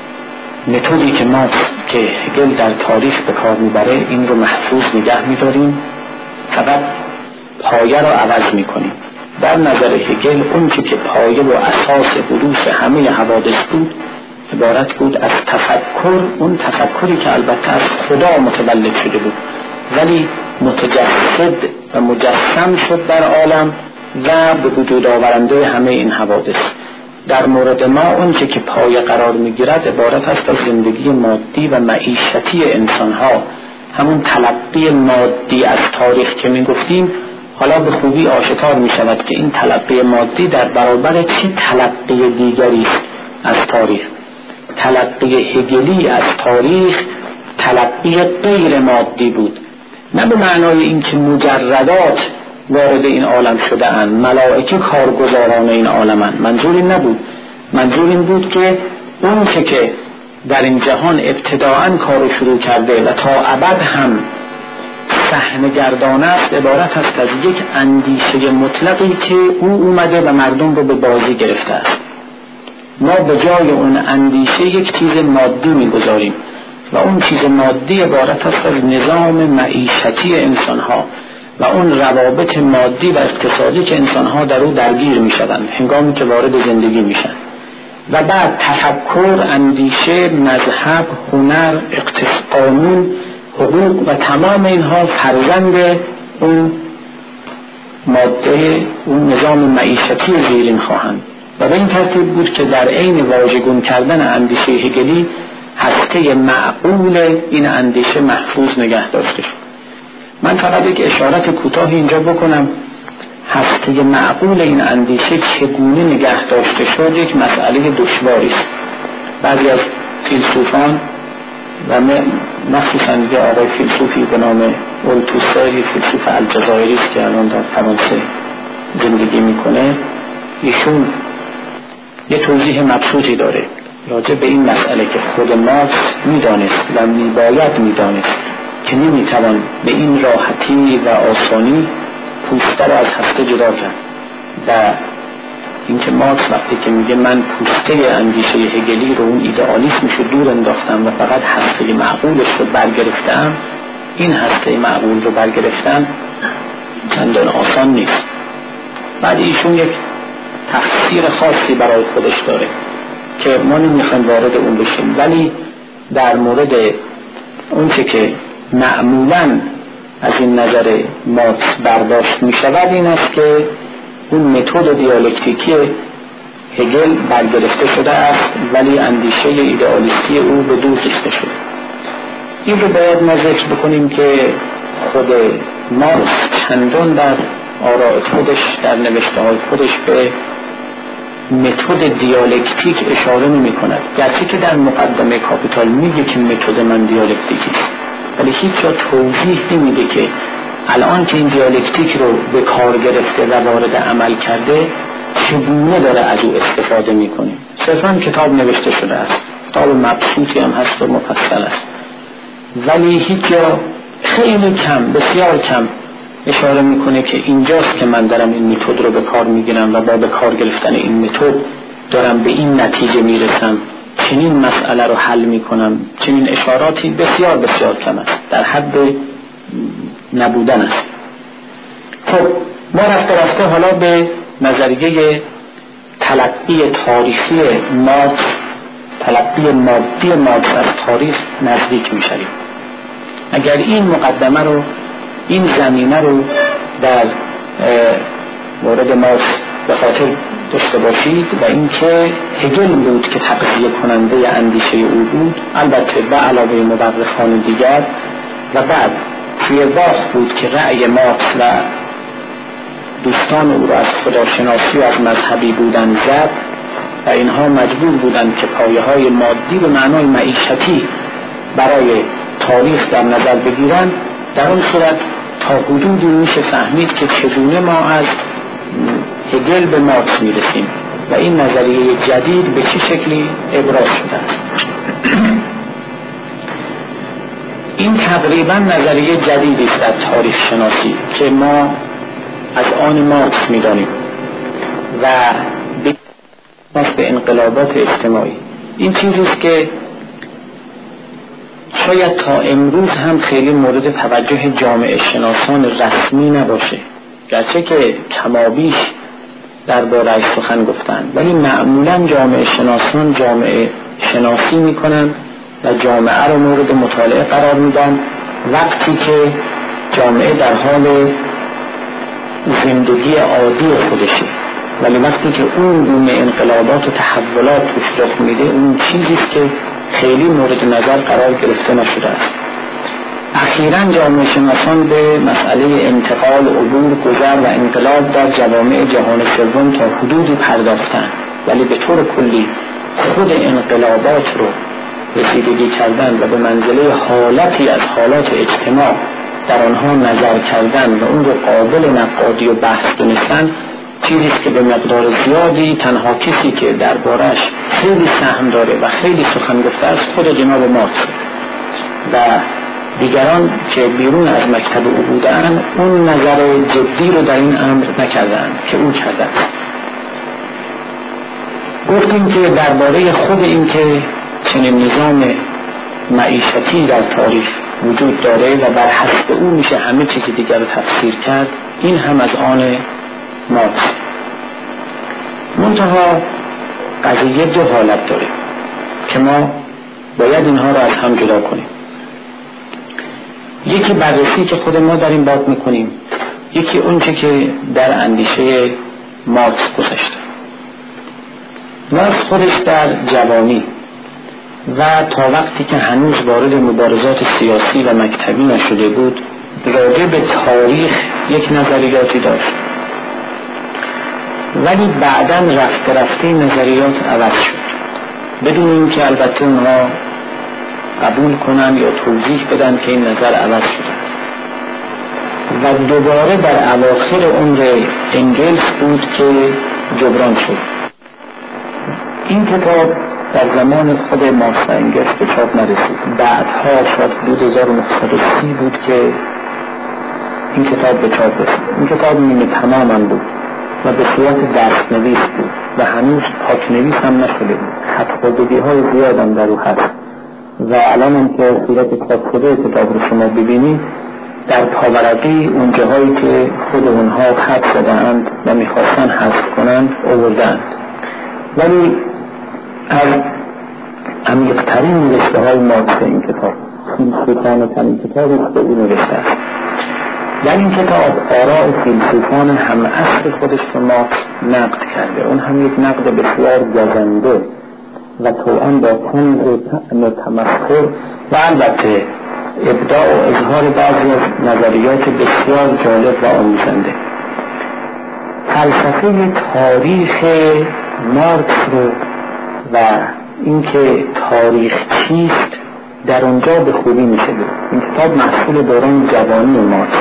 متدی که ما که هگل در تاریخ به کار میبره، این رو محفوظ نگه میداریم، فقط پایه رو عوض میکنیم. در نظر هگل اون چی که پایه و اساس حدوث همه حوادث بود عبارت بود از تفکر، اون تفکری که البته از خدا متولد شده بود ولی متجسد و مجسم شد در عالم و به وجود آورنده همه این حوادث. در مورد ما اون چی که پایه قرار میگیرد عبارت است از زندگی مادی و معیشتی انسان ها، همون تلقی مادی از تاریخ که میگفتیم حالا به خوبی آشکار می شود که این تلقی مادی در برابر چه تلقی دیگری است از تاریخ. تلقی هگلی از تاریخ تلقی غیر مادی بود، نه به معنای اینکه مجردات وارد این عالم شده اند، ملائکه کارگزاران این عالمند، منظور این نبود. منظور این بود که اون چه که در این جهان ابتداعاً کارو شروع کرده و تا ابد هم صحنه گردانه است، عبارت است از یک اندیشه مطلقی که او اومده و مردم رو به بازی گرفته است. ما به جای اون اندیشه یک چیز مادی میگذاریم و اون چیز مادی عبارت است از نظام معیشتی انسانها و اون روابط مادی و اقتصادی که انسانها در او درگیر میشوند هنگامی که وارد زندگی میشن. و بعد تفکر، اندیشه، مذهب، هنر، اقتصاد، قانون، حقوق و تمام اینها فرزند اون ماده، اون نظام معیشتی زیرین خواهند. و به این ترتیب بود که در عین واژگون کردن اندیشه هگلی هسته معقول این اندیشه محفوظ نگه داشته شد. من فقط یک اشارت کوتاه اینجا بکنم. هسته معقول این اندیشه چگونه نگه داشته شد یک مسئله دشواری است. بعضی از فیلسوفان و مخصوصا یه آقای فیلسوفی به نام اولتوسر، یه فیلسوف الجزایری است که الان در فرانسه زندگی میکنه، ایشون یه توضیح مبسوطی داره راجع به این مسئله که خود مارکس میدانست و میباید میدانست که نمیتوان به این راحتی و آسانی پوسته رو از هسته جدا کرد. و اینکه مارکس وقتی که میگه من پوسته اندیشه هگلی رو، اون ایدئالیسمش رو دور انداختم و فقط هسته معقولش رو برگرفتم، این هسته معقول رو برگرفتم چندان آسان نیست. بعد ایشون یک تفسیر خاصی برای خودش داره که ما نمیخوایم وارد اون بشیم، ولی در مورد اون چه که معمولاً از این نظر مارکس برداشت می شود این است که اون متد دیالکتیکی هگل برگرفته شده است ولی اندیشه ایدئالیستی او به دور کشیده شده. این رو باید ما ذکر بکنیم که خود مارکس چندان در آراء خودش، در نوشته های خودش به متد دیالکتیک اشاره نمی کند، گرچه که در مقدمه کاپیتال میگه که متد من دیالکتیکی است، ولی هیچ جا توضیح نمیده که الان که این دیالکتیک رو به کار گرفته و وارد عمل کرده چگونه داره از او استفاده میکنه. صرفاً کتاب نوشته شده است، کتاب مبسوطی هم هست و مفصل است، ولی هیچ جا خیلی کم، بسیار کم اشاره میکنه که اینجاست که من دارم این متد رو به کار میگیرم و با به کار گرفتن این متد دارم به این نتیجه میرسم، چنین مسئله رو حل میکنم. چنین اشاراتی بسیار بسیار کم است، در حد نبودن است. خب ما رفته رفته حالا به نظریه تلقی تاریخی مارکس، تلقی مادی مارکس از تاریخ نزدیک میشویم. اگر این مقدمه رو، این زمینه رو در مورد مارکس به خاطر داشته باشید و اینکه هگل بود که تغذیه کننده اندیشه او بود، البته به علاوه مورخان دیگر، و بعد فیرباخ بود که رأی مارکس و دوستان او را از خداشناسی و از مذهبی بودن زد و اینها مجبور بودند که پایه های مادی به معنای معیشتی برای تاریخ در نظر بگیرند. در اون صورت تا حدودی میشه فهمید که چگونه ما از هگل به مارکس میرسیم و این نظریه جدید به چه شکلی ابراز شده است. این تقریبا نظریه جدیدی است در تاریخ شناسی که ما از آن مارکس میدانیم و به انقلابات اجتماعی. این چیزی است که شاید تا امروز هم خیلی مورد توجه جامعه شناسان رسمی نباشه، گرچه که کمابیش درباره‌اش سخن گفتند، ولی معمولا جامعه شناسان جامعه شناسی میکنند و جامعه رو مورد مطالعه قرار میدن وقتی که جامعه در حال زندگی عادی خودشه، ولی وقتی که اون گونه انقلابات و تحولات توش رخ میده اون چیزیست که خیلی مورد نظر قرار گرفته نشده است. اخیراً جامعه شناسان به مسئله انتقال، عبور، گذر و انقلاب در جوامع جهان سوم تا حدودی پرداختند، ولی به طور کلی خود انقلابات رو رسیدگی کردن و به منزله حالتی از حالات اجتماع در آنها نظر کردن و اون رو قابل نقادی و بحث دونستن چیزیست که به مقدار زیادی تنها کسی که دربارش خیلی سهم داره و خیلی سخن گفته است خود جناب مارکس و دیگران که بیرون از مکتب او بودن اون نظر جدی رو در این امر نکردن که او کرده است. گفتیم که درباره خود این که چنین نظام معیشتی در تاریخ وجود داره و بر حسب او میشه همه چیز دیگر رو تفسیر کرد، این هم از آن مارکس. منتها قضیه دو حالت داره که ما باید اینها رو از هم جدا کنیم. یکی بررسی که خود ما در این باب میکنیم، یکی اونچه که در اندیشه مارکس گذشته. مارکس خودش در جوانی و تا وقتی که هنوز وارد مبارزات سیاسی و مکتبی نشده بود راجع به تاریخ یک نظریاتی داشت، ولی بعداً رفته رفته نظریات عوض شد بدون اینکه البته اونها قبول کنن یا توضیح بدن که این نظر عوض شده است. و دوباره در اواخر عمر انگلس بود که جبران شد. این کتاب در زمان خود مارکس و انگلس به چاپ نرسید، بعدها شاید حدود هزار و نهصد و سی بود که این کتاب به چاپ رسید. این کتاب نیمه تمام هم بود و به صورت دست نویس بود و هنوز پاک نویس هم نشده بود، خط خودگی های زیاد هم در او هست و الان هم که صورت چاپ شده کتاب رو شما ببینید در پاورقی اون جاهایی که خود اونها خط زدند و میخواستن حذف کنند آوردند، ولی از عمیق‌ترین نوشته های مارکس این کتاب فیلسوفانه ترین کتابی که او نوشته است و این کتاب آراء فیلسوفان هم عصر خودش رو مارکس نقد کرده. اون هم یک نقد بسیار گزنده و طبعاً با طنز و تمسخر و البته ابداع و اظهار بعضی از نظریات بسیار جالب و آموزنده. فلسفه تاریخ مارکس رو و اینکه تاریخ چیست در اونجا به خوبی میشه بود. این کتاب محصول دوران جوانی مارکس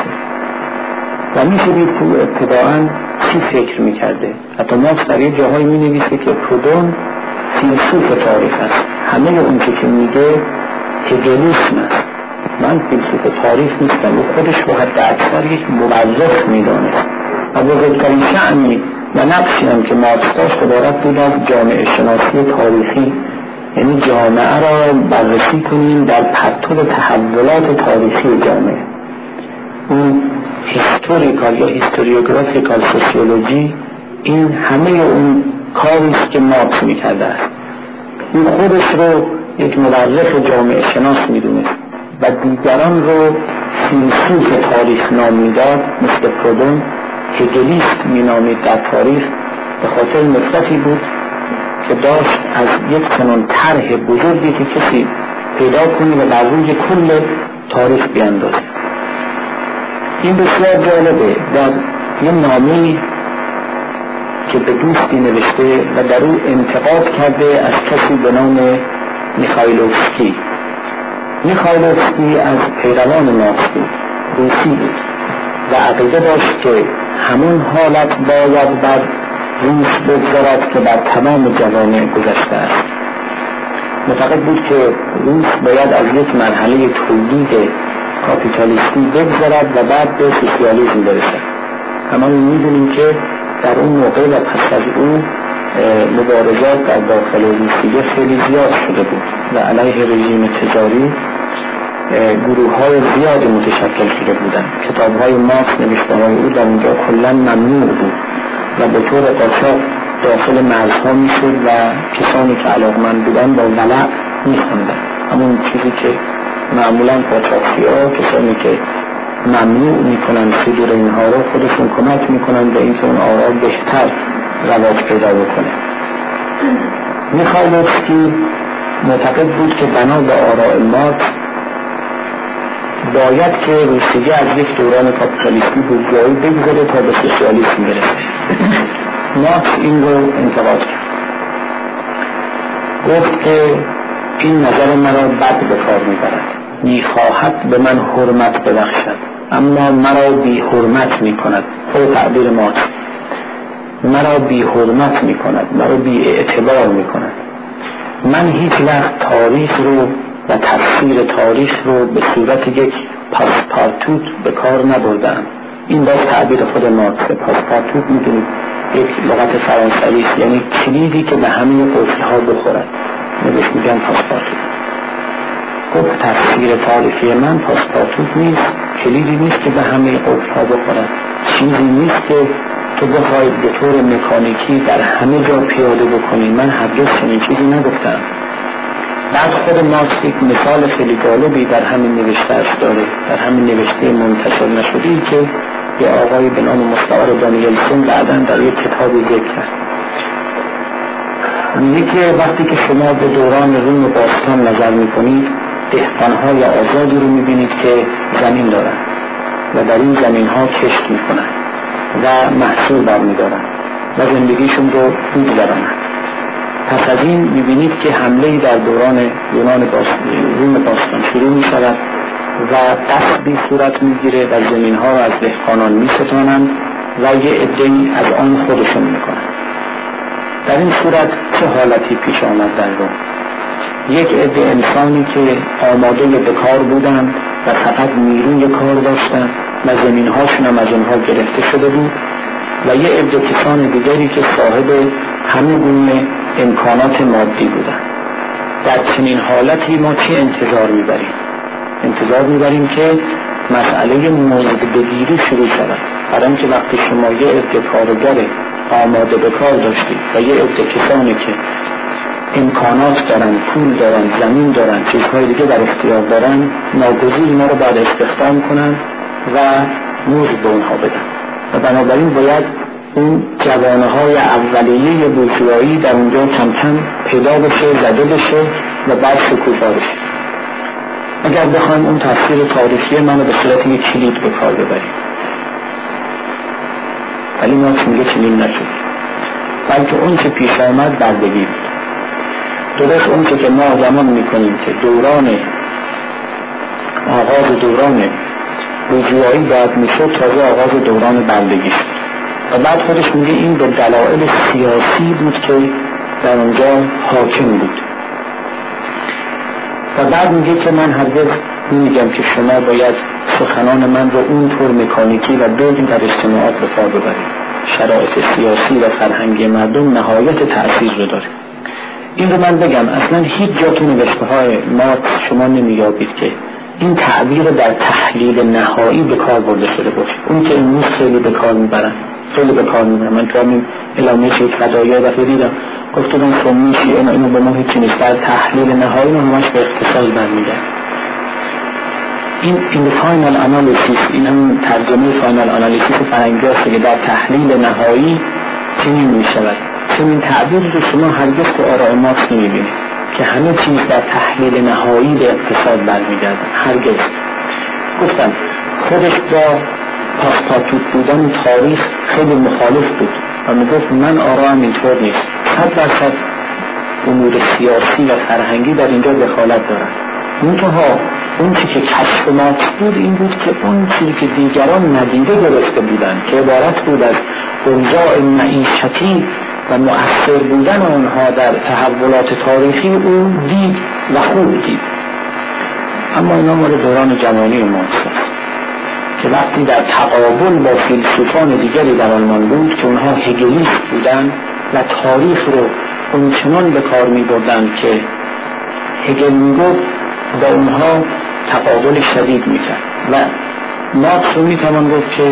و میشه دید که ابتداعاً چی فکر میکرده. حتی مارکس در یه جاهایی مینویسه که پرودون فیلسوف تاریخ است، همه اون که میگه هگلیسم است. من فیلسوف تاریخ نیستم، و خودش رو حتی اکثر یک موظف میدانست و بزرگترین شأنی و نقشی هم که مارکس داشت عبارت بود از جامعه شناسی تاریخی، یعنی جامعه را بررسی کنیم در پرتو تحولات تاریخی جامعه. اون هیستوریکال یا هیستوریوگرافیکال سوسیولوژی این همه اون کاریست که مارکس میکرده است. این خودش رو یک مورخ جامعه شناس میدونست و دیگران رو فیلسوف تاریخ نامیداد، مثل پرودون هگلیست مینامید در تاریخ، به خاطر نفرتی بود که داشت از یک چنان طرح بزرگی که کسی پیدا کنی و بر روی کل تاریخ بیاندازه. این بسیار جالبه. در یه نامه‌ای که به دوستی نوشته و در او انتقاد کرده از کسی به نام میخایلوفسکی. میخایلوفسکی از پیروان مارکس بود، روسی بود و عقیده داشت که همون حالت باید بر روس بگذارد که بر تمام جوامع گذشته است. معتقد بود که روس باید از یک مرحله تولید کاپیتالیستی بگذارد و بعد به سوسیالیسم برسد. اما می‌دونیم که در اون موقع و پس از اون مبارزات در داخل روسیه خیلی زیاد شده بود و علیه رژیم تزاری گروه های زیادی متشکل شده بودند. کتاب های مارکس، نوشته های او در اونجا کلا ممنوع بود و به طور قاچاق داخل مرزها میشد و کسانی که علاقمند بودن با ولع میخوندن. همون چیزی که معمولا قاچاقچی‌ها کسانی که ممنوع میکنن صدور اینها رو خودشون کمک میکنن به اینکه اون آرا بهتر رواج پیدا بکنه. میخایلوفسکی معتقد بود که بنا به آراء مارکس باید که روسیه از یک دوران کاپیتالیستی بورژوایی بگذره تا به سوسیالیسم برسه. مارکس این رو انتقاد کرد، گفت که این نظر مرا بد به کار میبرد، میخواهد به من حرمت ببخشد اما مرا بی حرمت میکند. خود تعبیر مارکس، مرا بی حرمت میکند، مرا بی اعتبار میکند. من هیچ وقت تاریخ رو و تفسیر تاریخ رو به صورت یک پاسپارتوت به کار نبردم. این باز تعبیر خود مارکس. پاسپارتوت میدونید یک لغت فرانسوی است، یعنی کلیدی که به همه قفل‌ها بخورد، نوشت میگن پاسپارتوت. گفت تفسیر تاریخی من پاسپارتوت نیست، کلیدی نیست که به همه قفل‌ها بخورد، چیزی نیست که تو بخواید به طور مکانیکی در همه جا پیاده بکنی. من هرگز چنین چیزی نگفتم. بعد خود مارکس یک مثال خیلی جالبی در همین نوشته‌اش داره، در همین نوشته منتشر نشده‌ای که یه آقای به نام مستعار دانیلسون بعداً در یک کتابی ذکر کرد. میگه که وقتی که شما به دوران روم باستان نظر میکنید، دهقان‌های آزادی رو میبینید که زمین دارن و در این زمین ها کشت میکنن و محصول برمیدارن و زندگیشون رو بود زدن. پس از این میبینید که حمله در دوران یونان باستان، روم باستان شروع میشود و قصبی صورت میگیره و زمین ها رو از دهقانان میستانند و یه عده‌ای از آن خودشون میکنن. در این صورت چه حالتی پیش آمد در روم؟ یک عده انسانی که آماده به کار بودند و فقط نیروی کار داشتند و زمین هاشون هم از اونها گرفته شده بود، و یه عده کسان دیگری که صاحب همه گونه امکانات مادی بودند. در چنین حالتی ما چه انتظار میبریم؟ انتظار میبریم که مسئله مزد بگیری شروع شود، برای اینکه وقتی شما یه عده کارگر آماده به کار داشتید و یه عده کسانی که امکانات دارن، پول دارن، زمین دارن، چیزهای دیگه در اختیار دارن، ناگزیر ما رو بعد استخدام کنن و مزد به اونها بدن. و بنابراین باید اون جوانه های اولیه بورژوایی در اونجا کم کم پیدا بشه، زده بشه و بعد شکوفا بشه. اگر بخوایم اون تفسیر تاریخی منو به صورت یک کلید به کار ببریم، ولی ما میگه چنین نشد، بلکه اون که پیش آمد بردگی بود. درست اون که ما زمان میکنیم که دوران آغاز دوران بورژوایی باید میشد، تازه آغاز دوران بردگی شد و بعد خودش میگه این به دلایل سیاسی بود که در اونجا حاکم بود. و بعد میگه که من هرگز نمیگم که شما باید سخنان من رو اونطور مکانیکی و بدون در اجتماعات به کار ببرید. شرایط سیاسی و فرهنگی مردم نهایت تأثیر رو داره. این رو من بگم، اصلا هیچ جا تو نوشته های مارکس شما نمیابید که این تعبیر در تحلیل نهایی به کار برده شده باشه. اون که امروز خیلی به کار میبرن، خیلی به کار میبرن. من تو همین اعلامیه شیخ خدایا دفعه دیدم، گفتم سنی شیعه اینا اینو به ما هیچی نیست، در تحلیل نهایی ما همش به اقتصاد برمیگرده. این این فاینال آنالیسیس، این هم ترجمه فاینال آنالیسیس فرنگی است که در تحلیل نهایی چنین میشود. چنین تعبیری رو شما هرگز تو آراء مارکس نمیبینید که همه چیز در تحلیل نهایی به اقتصاد برمیگرده. هرگز. گفتم خودش با پاسپارتوت بودن تاریخ خیلی مخالف بود و میگفت من آراءم اینطور نیست، صد درصد امور سیاسی و فرهنگی در اینجا دخالت دارن. منتها اون چی که کشف مارکس بود این بود که اون چیزی که دیگران ندیده گرفته بودن که عبارت بود از اوضاع معیشتی و مؤثر بودن آنها در تحولات تاریخی، او دید و خوب دید. اما اینا مال دوران جوانی مارکس است که وقتی در تقابل با فیلسوفان دیگری در آلمان بود که اونها هگلیست بودن و تاریخ رو اونچنان به کار می بردن که هگل می گفت با اونها تقابل شدید می کرد و مارکس رو می توان گفت که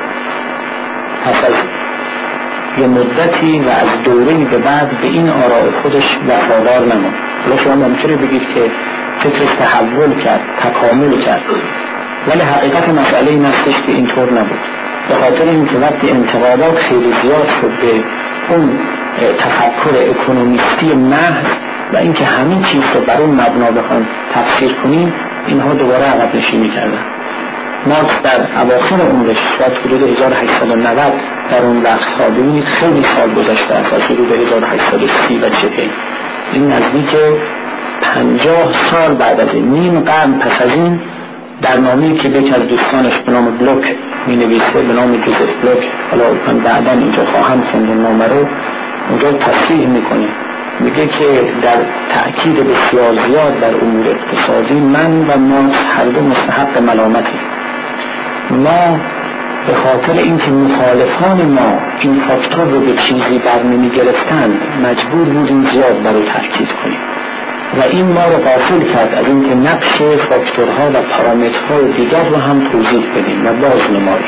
پس از یه مدتی و از دوره‌ای به بعد به این آراء خودش وفادار نموند. حالا شما ممکنه بگید که فکرش تحول کرد، تکامل کرد، ولی حقیقت مسئله این استش که اینطور نبود. به خاطر اینکه وقتی انتقادات خیلی زیاد شد به اون تفکر اکونومیستی محض و اینکه همین چیز رو بر اون مبنا بخوان تفسیر کنیم، اینها دوباره عقب نشینی کردن. مارکس در اواخر عمرش شاید حدود هزار و هشتصد و نود در اون وقت‌ها، ببینید خیلی سال گذشته است، از حدود هزار و هشتصد و سی و چهل، این نزدیک پنجاه سال بعد از این، نیم قرن پس از این، در نامه‌ای که یکی از دوستانش به نام بلوک می‌نویسه، به نام جوزف بلوک، حالا من بعداً اینجا خواهم خوند نامه رو، اونجا تصریح می‌کنه، میگه که در تأکید بسیار زیاد در امور اقتصادی من و مارکس هر دو مستحق ملامتی. ما به خاطر اینکه مخالفان ما این فاکتور رو به چیزی برنمی گرفتند مجبور بودیم زیاد برای تأکید کنیم و این ما رو غافل کرد از اینکه نقش فاکتورها و پارامترهای دیگر رو هم توضیح بدیم و باز نماییم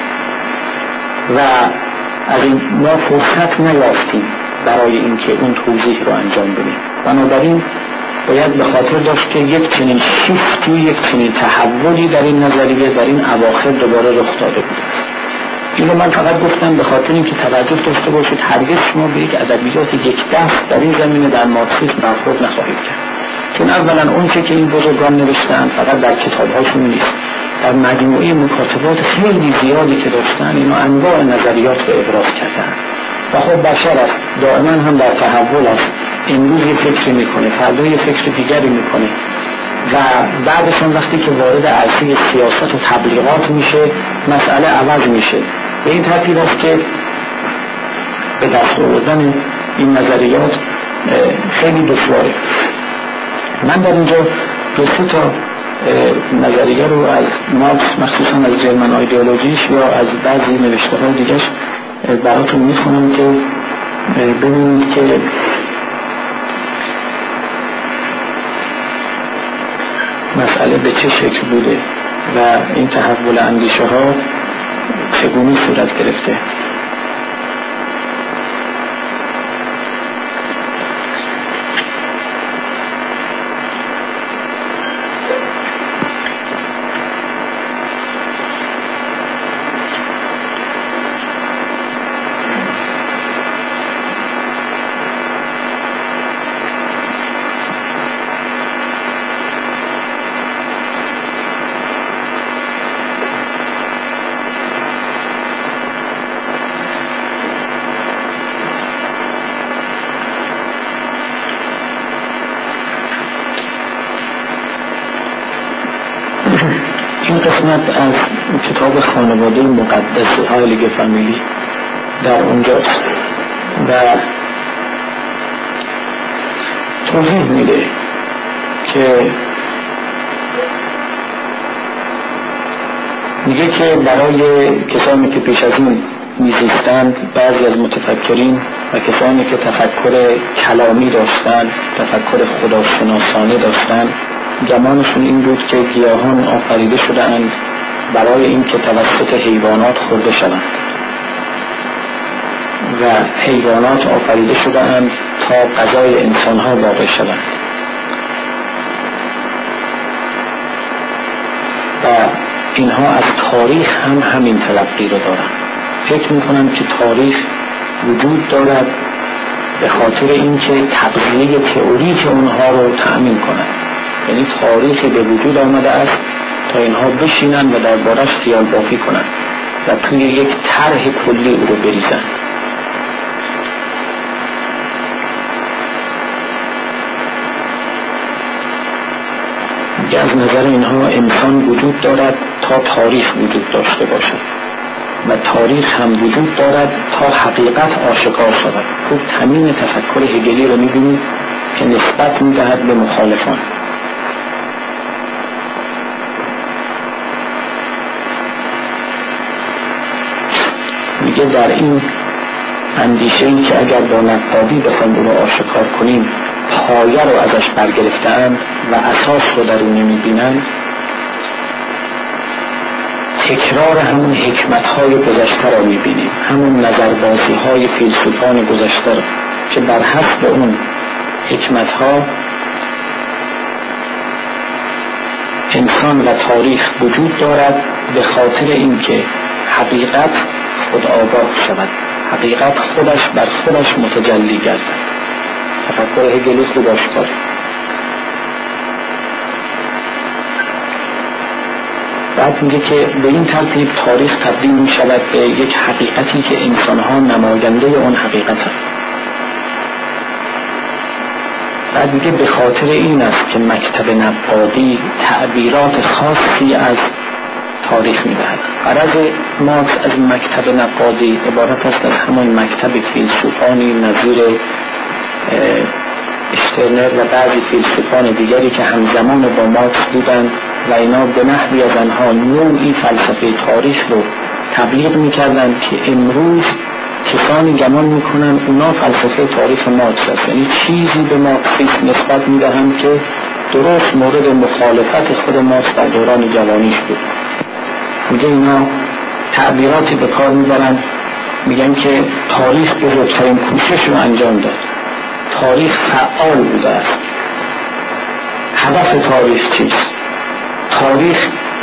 و از این ما فرصت نیافتیم برای اینکه اون توضیح رو انجام بدیم. بنابراین باید به خاطر داشت که یک چنین شیفتی، یک چنین تحولی در این نظریه در این اواخر دوباره رخ داده بود اینو من فقط گفتم به خاطر اینکه توجه داشته باشید هرگز شما به یک ادبیات یک دست در این زمینه در مارکسیسم برخورد نخواهید کرد، چون اولا اون چه که این بزرگان نوشتن فقط در کتاب‌هاشون نیست، در مجموعه مکاتبات خیلی زیادی که داشتن اینو انواع نظریات رو ابراز کردن و خب بشر است دائما هم در تحول است، امروز یه فکری میکنه فردا یه فکر دیگری میکنه و بعدشون وقتی که وارد عرصه سیاست و تبلیغات میشه مسئله عوض میشه. به این ترتیب است که به دست آوردن این نظریات خیلی دشواره. من در اینجا دو سه تا نظریه رو از مارکس مخصوصا از جرمن ایدئولوژیش یا از بعضی نوشته های دیگرش براتون میخونم که ببینید که مسئله به چه شکل بوده و این تحول اندیشه ها چگونه صورت گرفته. این قسمت از کتاب خانواده مقدس هایلیگ فامیلی در اونجاست و توضیح میده که میگه که برای کسانی که پیش از این میزیستند بعضی از متفکرین و کسانی که تفکر کلامی داشتند، تفکر خداشناسانه داشتند، گمانشون این بود که گیاهان آفریده شده اند برای این که توسط حیوانات خورده شوند و حیوانات آفریده شده اند تا غذای انسان ها باقی شوند و اینها از تاریخ هم همین تلقی رو دارند. فکر میکنند که تاریخ وجود دارد به خاطر اینکه تغذیه تئوریک اونها رو تأمین کند، یعنی تاریخی به وجود آمده است تا اینها بشینند و دربارش خیال بافی کنند و توی یک طرح کلی او رو بریزند. از نظر اینها انسان وجود دارد تا تاریخ وجود داشته باشد و تاریخ هم وجود دارد تا حقیقت آشکار شود. خوب تمیم تفکر هگلی رو می‌بینید که نسبت می‌دهد به مخالفان. میگه در این اندیشه‌ای که اگر با نقادی بخوایم او رو آشکار کنیم پایه رو ازش برگرفتند و اساس رو در اون نمی‌بینند، تکرار همون حکمت‌های گذشته را می‌بینیم، همون نظربازی‌های فیلسوفان گذشته را که بر حسب اون حکمت‌ها انسان و تاریخ وجود دارد به خاطر اینکه حقیقت خود آگاه شود، حقیقت خودش بر خودش متجلی گردد. تفکر هگلی خوب آشکار. بعد میگه که به این ترتیب تاریخ تبدیل می شود به یک حقیقتی که انسانها نماینده اون حقیقت هست. بعد میگه به خاطر این است که مکتب نقادی تعبیرات خاصی از تاریخ میدهد. غرض مارکس از مکتب نقادی عبارت است از همون مکتب فیلسوفانی نظیر اشترنر و بعضی فیلسوفان دیگری که همزمان با مارکس بودند و اینا به نحوی از آنها نوعی فلسفه تاریخ رو تبلیغ میکردند که امروز کسانی گمان میکنن اونا فلسفه تاریخ مارکس است، یعنی چیزی به مارکسیسم نسبت میدهند که درست مورد مخالفت خود مارکس در دوران جوانیش بود. میگه اینا تعبیراتی به کار میبرن، میگن که تاریخ بزرگترین کوشش رو انجام داد، تاریخ فعال بوده است. هدف تاریخ چیست؟ تاریخ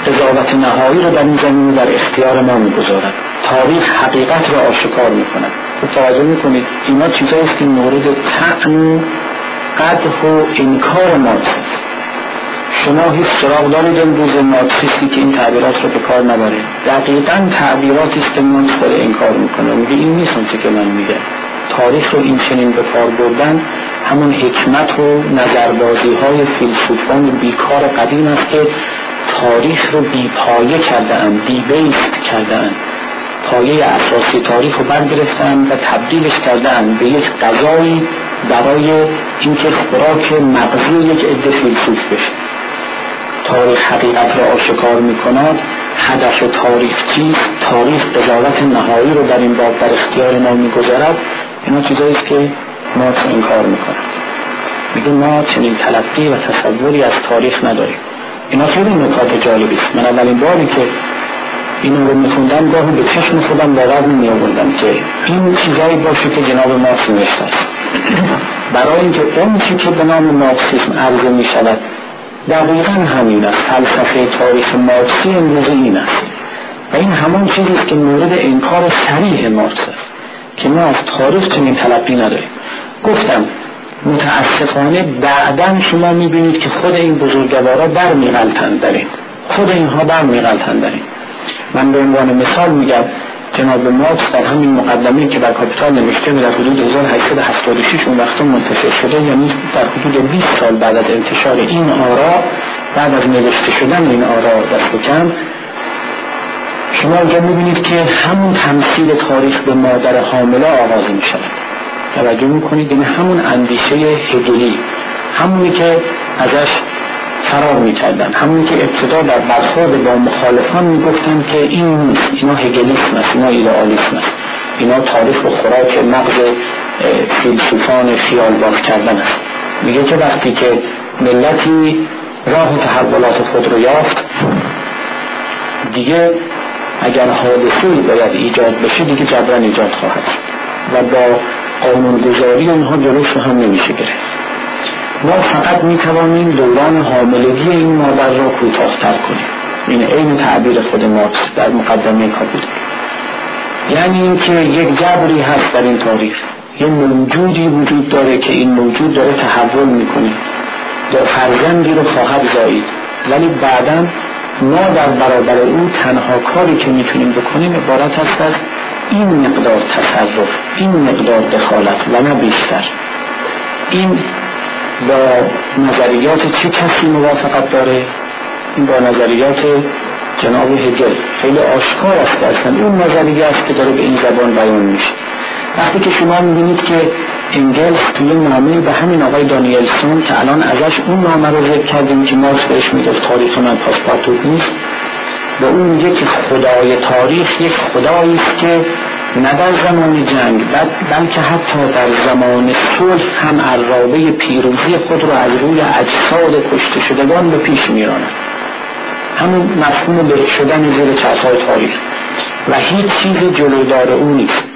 قضاوت نهایی رو در این زمینه در اختیار ما میگذارد. تاریخ حقیقت را آشکار میکند. خب توجه میکنید اینا چیزایی است که مورد طعن و قدح و انکار مارکس است. شما هیچ سراغ دارید امروز مارکسیستی که این تعبیرات رو به کار نبره؟ دقیقاً تعبیراتی است که مارکس داره انکار میکنه. میگه این نیست اون که من میگم. تاریخ رو این چنین به کار بردن همون حکمت و نظربازی های فیلسوفان بیکار قدیم است که تاریخ رو بی پایه کردن، بی بیست کردن، پایه اساسی تاریخ رو برگرفتن و تبدیلش کردن به یک غذایی برای اینکه خوراک مغزی یک عده فیلسوف بشه. تاریخ حقیقت را آشکار می‌کند. هدف تاریخ چیست؟ تاریخ قضاوت نهایی رو در این باب در اختیار ما می‌گذارد. اینا چیزایی است که مارکس انکار می‌کند. میگه ما چنین تلقی و تصوری از تاریخ نداریم. اینا خیلی نکات جالبی است. من اولین باری که این رو می‌خوندم گاهی به چشم خودم باور نمی‌آوردم که این چیزایی باشه که جناب مارکس نوشته است. برای اینکه اون چیزی که به نام مارکسیسم عرضه می‌شود دقیقاً همین است. فلسفه تاریخ مارکسی امروز این است و این همان چیزی است که مورد انکار صریح مارکس است که ما از تاریخ چنین تلقی نداریم. گفتم متاسفانه بعداً شما می‌بینید که خود این بزرگوارا برمی‌غلطند در این خود اینها برمی‌غلطند در این. من به عنوان مثال میگم جناب مارکس در همین مقدمه‌ای که بر کاپیتال نوشته در حدود هزار و هشتصد و هفتاد و شش اون وقتا منتشر شده، یعنی در حدود بیست سال بعد از انتشار این آرا، بعد از نوشته شدن این آرا دست کم، شما اونجا میبینید که همون تمثیل تاریخ به مادر حامله آغاز میشود. توجه میکنید این همون اندیشه هگلی، همونی که ازش فرار میکردن، همونی که ابتدا در برخورد با مخالفان میگفتن که این نیست، اینا هگلیسم است، اینا ایدئالیسم است، اینا تاریخ و خوراک مغز فیلسوفان خیال باز کردن است. میگه که وقتی که ملتی راه تحولات خود رو یافت، دیگه اگر حادثه‌ای باید ایجاد بشه دیگه جبران ایجاد خواهد و با قانونگذاری اونها جلوش رو هم نمیشه گرفت. ما فقط میتوانیم دوران حاملگی این مادر را کوتاه‌تر کنیم. این عین تعبیر خود مارکس در مقدمه کاپیتال. یعنی اینکه یک جبری هست در این تاریخ، یک موجودی وجود داره که این موجود داره تحول میکنه، در فرزندی رو خواهد زایید، ولی بعداً ما در برابر او تنها کاری که میتونیم بکنیم عبارت است از این مقدار تصرف، این مقدار دخالت و نه بیشتر. این با نظریات چه کسی موافقت داره؟ این با نظریات جناب هگل. خیلی آشکار است که اصلا اون نظریه است که داره به این زبان بیان میشه. وقتی که شما میبینید که انگلس توی نامه به همین آقای دانیلسون که الان ازش اون نامه رو ذکر کردیم که مارکس بهش میگفت تاریخ من پاسپارتوت نیست، به اون میگه که خدای تاریخ یک خدایی است که نه در زمان جنگ بلکه حتی در زمان صلح هم عرابه پیروزی خود رو از روی اجساد کشته شدگان به پیش میراند. همون مفهوم برد شدن زیر چرخهای تاریخ و هیچ چیز جلودار اون نیست.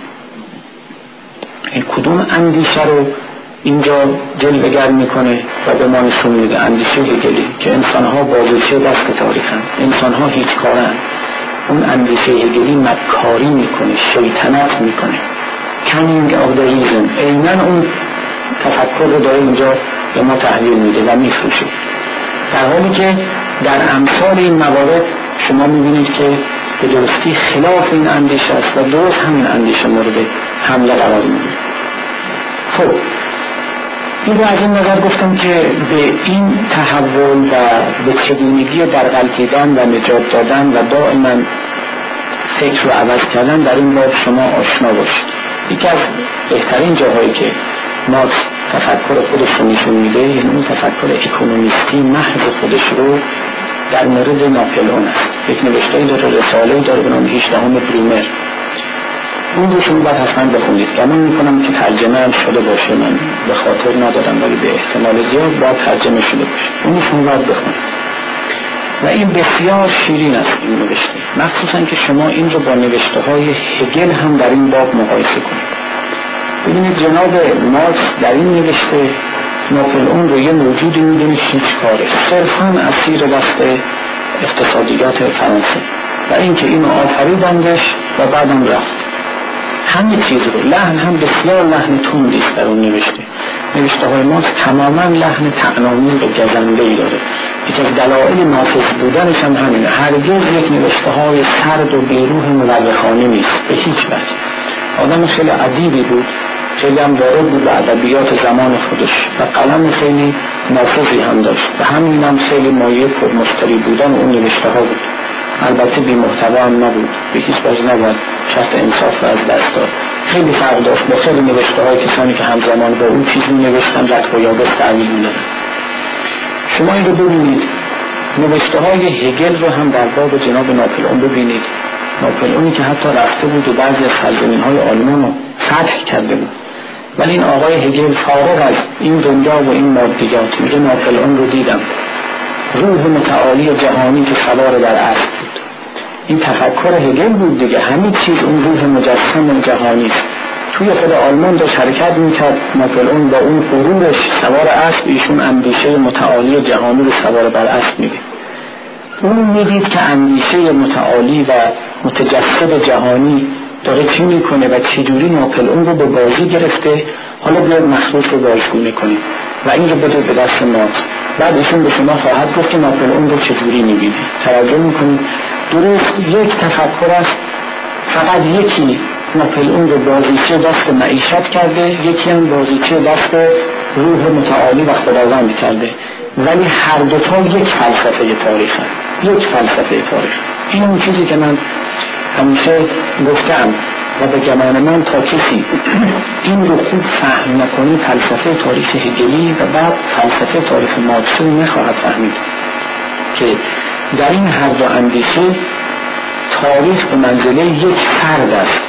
این کدوم اندیشه رو اینجا جلوه‌گر میکنه و به ما نشون میده؟ اندیشه هگلی که انسانها بازیچه دست تاریخن، انسانها هیچ کارن. اون اندیشه هگلی مکاری میکنه، شیطنت میکنه، کانینگ آف د ریزن. عیناً اون تفکر رو داره اینجا به ما تحویل میده و میفروشه، در حالی که در امثال این موارد شما میبینید که به درستی خلاف این اندیشه است و درست همین اندیشه مورد حمله قرار میگیره. خب این رو از این نظر گفتم که به این تحول و به چگونگی در غلطیدن و نجات دادن و دائما فکر رو عوض کردن در این باب شما آشنا باشید. یکی از بهترین جاهایی که مارکس تفکر خودش رو نشون میده یعنی اون تفکر اکونومیستی محض خودش رو در مورد ناپلئون است. یک نوشته‌ای داره، رساله‌ای داره به نام هجدهم برومر. اون رو شما باید حتما بخونید. گمان میکنم که ترجمه هم شده باشه، من به خاطر ندارم ولی به احتمال زیاد باید ترجمه شده باشه. اون رو شما باید بخونید و این بسیار شیرین است این نوشته، مخصوصا که شما این رو با نوشته های هگل هم در این باب مقایسه کنید. ببینید جناب مارکس در این نوشته ناپلئون رو یه موجودی میدونه هیچ کاره، صرفاً اسیر دست اقتصادیات فرانسه و اینکه اینو آفریدندش و بعدم رفت. همه چیز رو، لحن هم بسیار لحن تندی است در اون نوشته. نوشته های ما تماما لحن طعن‌آمیز و گزنده‌ای داره. یکی از دلایل نافذ بودنش هم همینه. هرگز یک نوشته های سرد و بیروح مورخانه نیست به هیچ وجه. آدم خیلی ادیبی بود، خیلی هم وارد بود به ادبیات زمان خودش و قلم خیلی نافذی هم داشت و همین هم خیلی مایه پرمشتری بودن اون نوشته ها بود. البته بی محتوا هم نبود، به هیچ وجه نبود شرط انصاف را از دست داد. خیلی فرق داشت با خیلی نوشته های کسانی که همزمان با اون چیز می نوشتن رد و یابس تعویل می دادن. شما این رو ببینید، نوشته های هگل رو هم در باب جناب ناپلئون ببینید. ناپلئونی که حتی رفته بود و بعضی از سرزمین های آلمان رو فتح کرده بود، ولی این آقای هگل فارغ از این دنیا و این مادیات میگه ناپلئون رو دیدم، روح متعالی جهانی که سوار بر اسب بود. این تفکر هگل بود دیگه، همه چیز اون روح مجسم جهانی است. توی خود آلمان داشت حرکت میکرد ناپلئون با اون غرورش سوار اسب، ایشون اندیشه متعالی جهانی رو سوار بر اسب میده. اون میدید که اندیشه متعالی و متجسد جهانی داره چی میکنه و چجوری ناپلئون رو به بازی گرفته، حالا بیاد مخلوق رو بازگونه کنیم و این رو بده به دست ما. بعد ایشون به شما خواهد گفت که ناپلئون رو چجوری میبینه. توجه میکنید درست یک تفکر است، فقط یکی ناپلئون رو بازیچه دست معیشت کرده، یکی هم بازیچه دست روح متعالی و خداوند کرده، ولی هر دوتا یک فلسفه تاریخ هست، یک فلسفه تاریخ. این اون چیزی که من همیشه گفتم و به گمان من تا کسی این رو خوب فهم نکنی فلسفه تاریخ هگلی و بعد فلسفه تاریخ مارکس نخواهد فهمید که در این هر دو اندیشه تاریخ به منزله یک فرد است،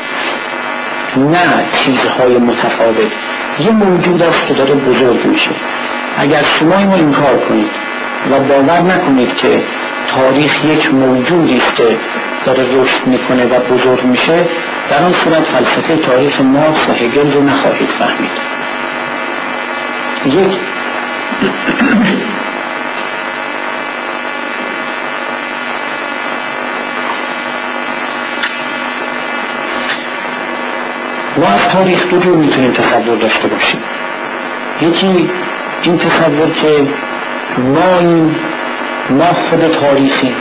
نه چیزهای متفاوت. یه موجود است که داره بزرگ میشه. اگر شما اینو انکار کنید و باور نکنید که تاریخ یک موجودی است که داره رشد میکنه و بزرگ میشه، در آن صورت فلسفه تاریخ مارکس و هگل رو نخواهید فهمید. یک ما از تاریخ دو جور میتونیم تصور داشته باشیم. یکی این تصور که ما این ما خود تاریخی،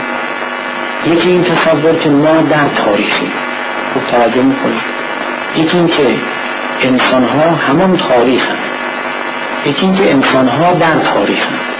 یکی این تصور که ما در تاریخی. خوب توجه میکنید. یکی این که انسان ها همان تاریخ هست، یکی این که انسان ها در تاریخ هست.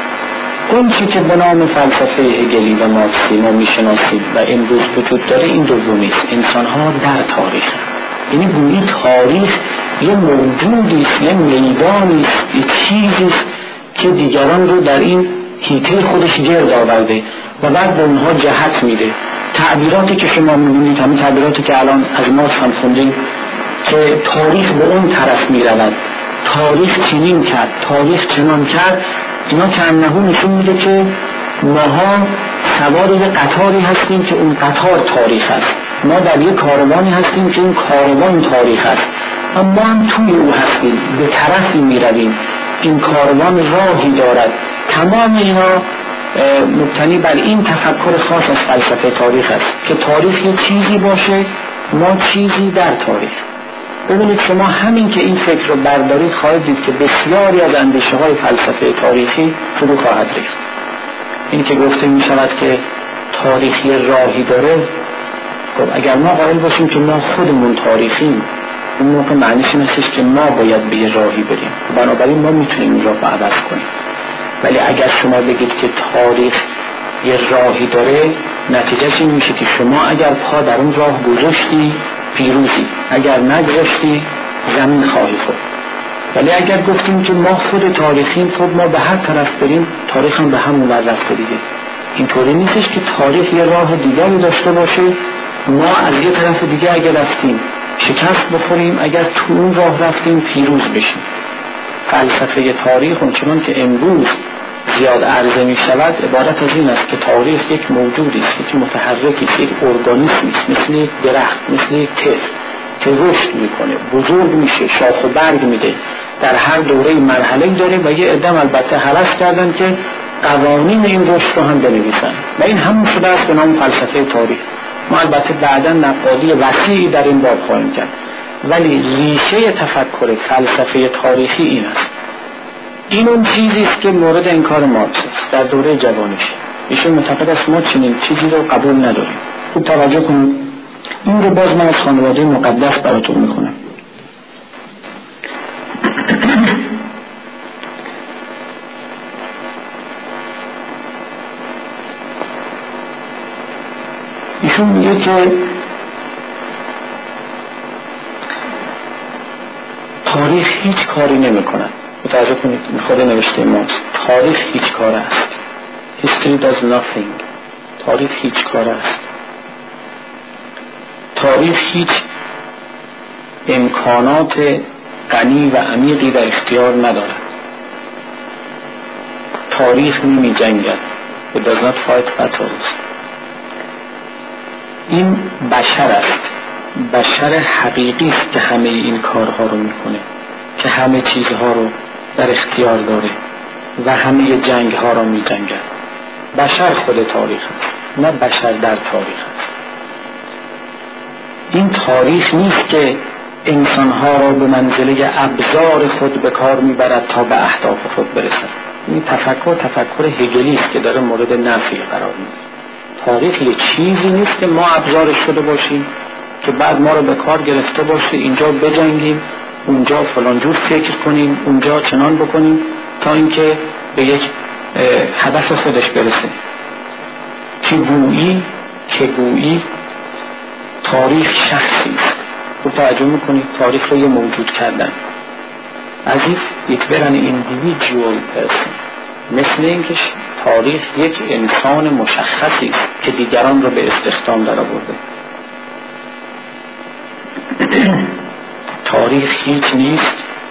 اون چی که به نام فلسفه هگلی و مارکسی ما میشناسیم و امروز وجود داره این دومی است، انسان ها در تاریخ هست. یعنی گویی تاریخ یه موجودی است، یه میدانی است، یه چیزی است که دیگران رو در این حیطه خودش گرد آورده و بعد به اونها جهت میده. تعبیراتی که شما میبینید، همین تعبیراتی که الان از مارکس هم خوندیم که تاریخ به اون طرف میرود، تاریخ چنین کرد، تاریخ چنان کرد، اینا که انهو نشون میده که ماها سوار یک قطاری هستیم که اون قطار تاریخ است. ما در یک کاروانی هستیم که این کاروان تاریخ است و ما هم توی او هستیم، به طرفی میرویم، این کاروان راهی دارد. تمام اینا مبتنی بر این تفکر خاص از فلسفه تاریخ است که تاریخ یک چیزی باشه، ما چیزی در تاریخ. ببینید شما همین که این فکر رو بردارید خواهید دید که بسیاری از اندیشه های فلسفه تاریخی فرو خواهد ریخت. این که گفته می شود که تاریخی راهی داره، خب اگر ما قائل باشیم که ما خودمون تاریخیم، اون موقع معنیش این هستش که ما باید به یه راهی بریم، بنابراین ما میتونیم این راه رو عوض کنیم. ولی اگر شما بگید که تاریخ یه راهی داره، نتیجهش این میشه که شما اگر پا در اون راه گذاشتی پیروزی، اگر نگذاشتی زمین خواهی خورد. ولی اگر گفتیم که ما خود تاریخیم، خب ما به هر طرف بریم تاریخ هم به همون ور رفته دیگه. اینطوری نیستش که تاریخ یه راه دیگری داشته باشه، ما از یه طرف دیگه اگر رفتیم شکست بخوریم، اگر تو اون راه رفتیم پیروز بشیم. فلسفه تاریخ اونچنان که امروز زیاد عرضه می شود عبارت از این است که تاریخ یک موجودی است، یک متحرکی است، یک ارگانیسمی است، مثل یک درخت، مثل یک طفل که رشد میکنه، بزرگ میشه، شاخ و برگ میده، در هر دوره مرحله داره و یه عدم البته هوس کردن که قوانین این رشد رو هم بنویسن و این هم شده است به نام فلسفه تاریخ. ما البته بعدا نقادی وسیعی در این باب خواهیم کرد، ولی ریشه تفکر فلسفه تاریخی این است. این اون چیزی است که مورد انکار مارکس است در دوره جوانیش. ایشون معتقد است ما چنین چیزی رو قبول نداریم. خوب توجه کنید، این رو باز من از خانواده مقدس براتون میخونم. ایشون میگه که تاریخ هیچ کاری نمی کند. متوجه کنید، این خود نوشته ماست. تاریخ هیچ کار است. History does nothing. تاریخ هیچ کار است. تاریخ هیچ امکانات غنی و عمیقی در اختیار ندارد. تاریخ نمی جنگد. It does not fight battles. این بشر است، بشر حقیقی است که همه این کارها رو میکنه، که همه چیزها رو در اختیار داره و همه جنگها رو میجنگد. بشر خود تاریخ است، نه بشر در تاریخ است. این تاریخ نیست که انسانها را به منزله ابزار خود به کار میبرد تا به اهداف خود برسد. این تفکر تفکر هگلی است که داره مورد نفی قرار میگیره. تاریخ یه چیزی نیست که ما ابزارش شده باشیم که بعد ما رو به کار گرفته باشه اینجا بجنگیم، اونجا فلان جور فکر کنیم، اونجا چنان بکنیم تا اینکه به یک هدف خودش برسه. که گویی که گویی تاریخ شخصی است. خوب توجه میکنید، تاریخ رو یه موجود کردن as if it were an individual person. مثل اینکه تاریخ یک انسان مشخصی است که دیگران رو به استخدام در آورده. تاریخ هیچ نیست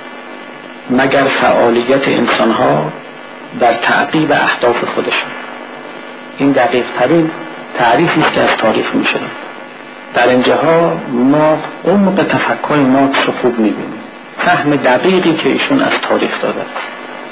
مگر فعالیت انسانها در تعقیب اهداف خودشون. این دقیق ترین تعریفی است که از تاریخ میشه. در اینجاها ما عمق تفکر مارکس رو خوب میبینیم، فهم دقیقی که ایشون از تاریخ داده است.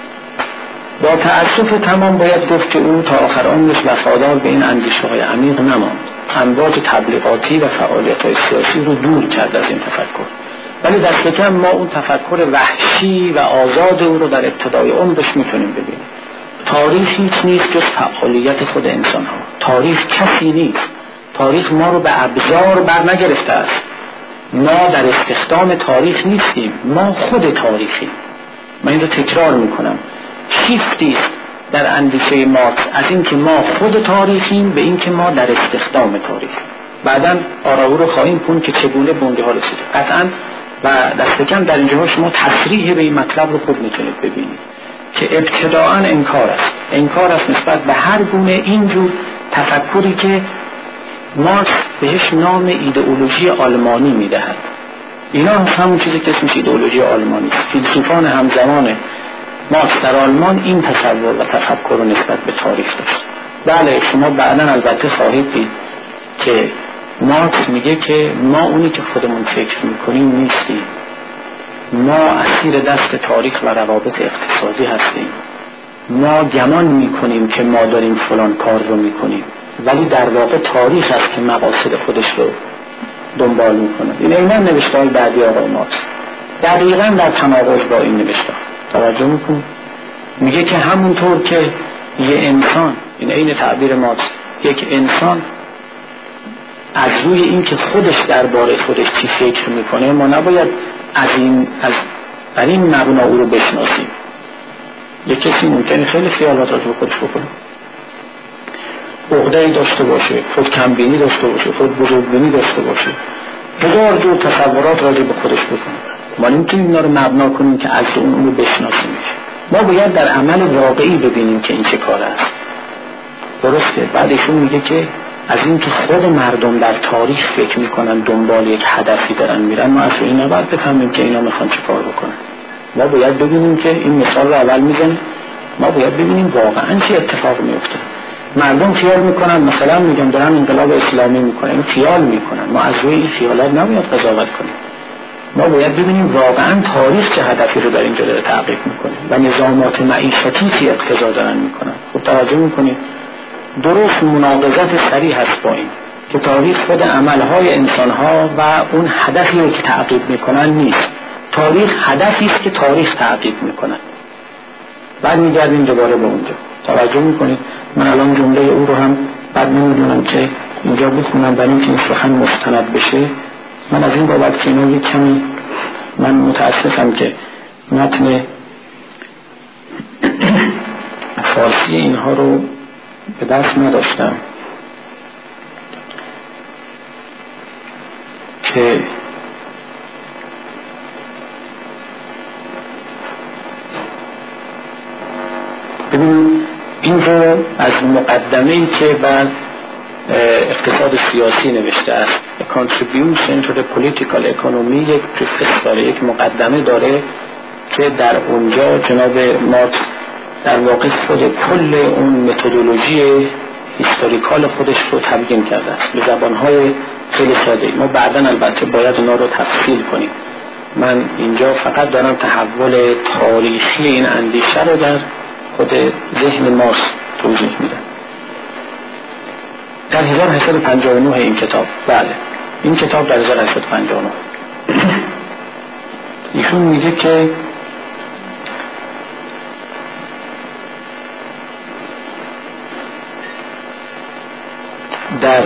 با تأسف تمام باید گفت که او تا آخر عمرش وفادار به این اندیشه های عمیق نماند. امواج تبلیغاتی و فعالیت های سیاسی رو دور کرد از این تفکر، ولی دست کم ما اون تفکر وحشی و آزاد او رو در ابتدای عمرش میتونیم ببینیم. تاریخ هیچ نیست جز فعالیت خود انسان ها. تاریخ کسی نیست. تاریخ ما رو به ابزار بر نگرفته است. ما در استخدام تاریخ نیستیم، ما خود تاریخیم. من این رو تکرار میکنم. شیفتی است در اندیشه مارکس از این که ما خود تاریخیم به این که ما در استخدام تاریخیم. بعداً آراو رو خواهیم خوند که چگونه به اونجاها رسیده قطعاً، و دست کم در اینجاها شما تصریح به این مطلب رو خوب میتونید ببینید که ابتداءً انکار است. انکار است نسبت به هر گونه اینجور تفکری که مارکس بهش نام ایدئولوژی آلمانی میدهد. اینا هم همون چیزی که اسمش ایدئولوژی آلمانی است. فیلسوفان همزمان مارکس در آلمان این تصور و تفکر رو نسبت به تاریخ داشت. بله شما بعداً البته خواهید دید که مارکس میگه که ما اونی که خودمون فکر میکنیم نیستیم، ما اسیر دست تاریخ و روابط اقتصادی هستیم. ما گمان میکنیم که ما داریم فلان کار رو میکنیم، ولی در واقع تاریخ است که مقاصد خودش رو دنبال میکنه. این اینا نوشته های بعدی آقای مارکس دقیقاً در تناقض با این نوشته. توجه میکن، میگه که همونطور که یه انسان، این عین تعبیر مارکس، یک انسان از روی این که خودش درباره خودش چی فکر میکنه ما نباید از این از بر این مبنا او رو بشناسیم. یک کسی ممکنه خیلی خیالات راجع به خودش بکنه، عقده‌ای داشته باشه، خود کمبینی داشته باشه، خود بزرگبینی داشته باشه، هزار جور تصورات راجع به خودش بکنه. ما نمیتونیم اینا رو مبنا کنیم که از اون اون رو بشناسیم. ما باید در عمل واقعی ببینیم که این چه کار است. درسته؟ بعدشون میگه که از این که خود مردم در تاریخ فکر میکنن دنبال یک هدفی دارن میرن، ما از این نباید بفهمیم که اینا میخوان چه کار بکنن. ما باید ببینیم که این مثال رو اول میزنه، ما باید ببینیم واقعا چه اتفاق میفته. مردم خیال میکنن مثلا میگن دارن انقلاب اسلامی میکنن، این خیال میکنن. ما از روی این خیالات نباید قضاوت کنیم. ما باید ببینیم واقعا تاریخ چه هدفی رو در اینجا داره تعقیب میکنه و نظامات معیشتی چی اقتضا دارن میکنن. خب توجه میکنید درست مناقضت صریح هست با این که تاریخ خود عملهای انسانها و اون هدفی رو که تعقیب میکنن نیست. تاریخ هدفی است که تاریخ تعقیب میکنن. بعد میگردیم دوباره به اونجا. توجه میکنید من الان جمله او رو هم بعد نمیدونم که اینجا بخونم برای اینکه این سخن مستند بشه. من از این بابت که اینو یک کمی من متاسفم که متن فارسی اینها رو به دست نداشتم که ببینید این رو از مقدمه‌ای که بعد اقتصاد سیاسی نوشته است A Contribution to the Political Economy یک پریفکس داره، یک مقدمه داره که در اونجا جناب مارکس در واقع خود کل اون متدولوژی هیستوریکال خودش رو تبیین کرده است به زبانهای خیلی ساده. ما بعداً البته باید اونا رو تفصیل کنیم. من اینجا فقط دارم تحول تاریخی این اندیشه رو در خود ذهن مارکس توضیح میدم. در هزار و هشتصد و پنجاه و نه این کتاب، بله این کتاب در هزار و هشتصد و پنجاه و نه ایشون میگه که در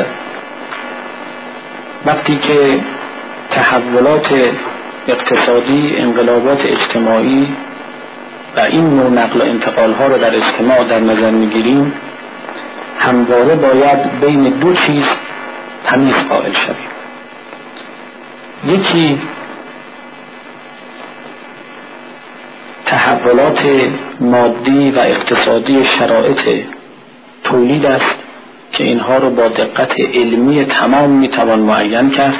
وقتی که تحولات اقتصادی، انقلابات اجتماعی و این نوع نقل و انتقال ها رو در اجتماع در نظر میگیریم همواره باید بین دو چیز تمیز قائل شویم. یکی تحولات مادی و اقتصادی شرایط تولید است که اینها رو با دقت علمی تمام میتوان معین کرد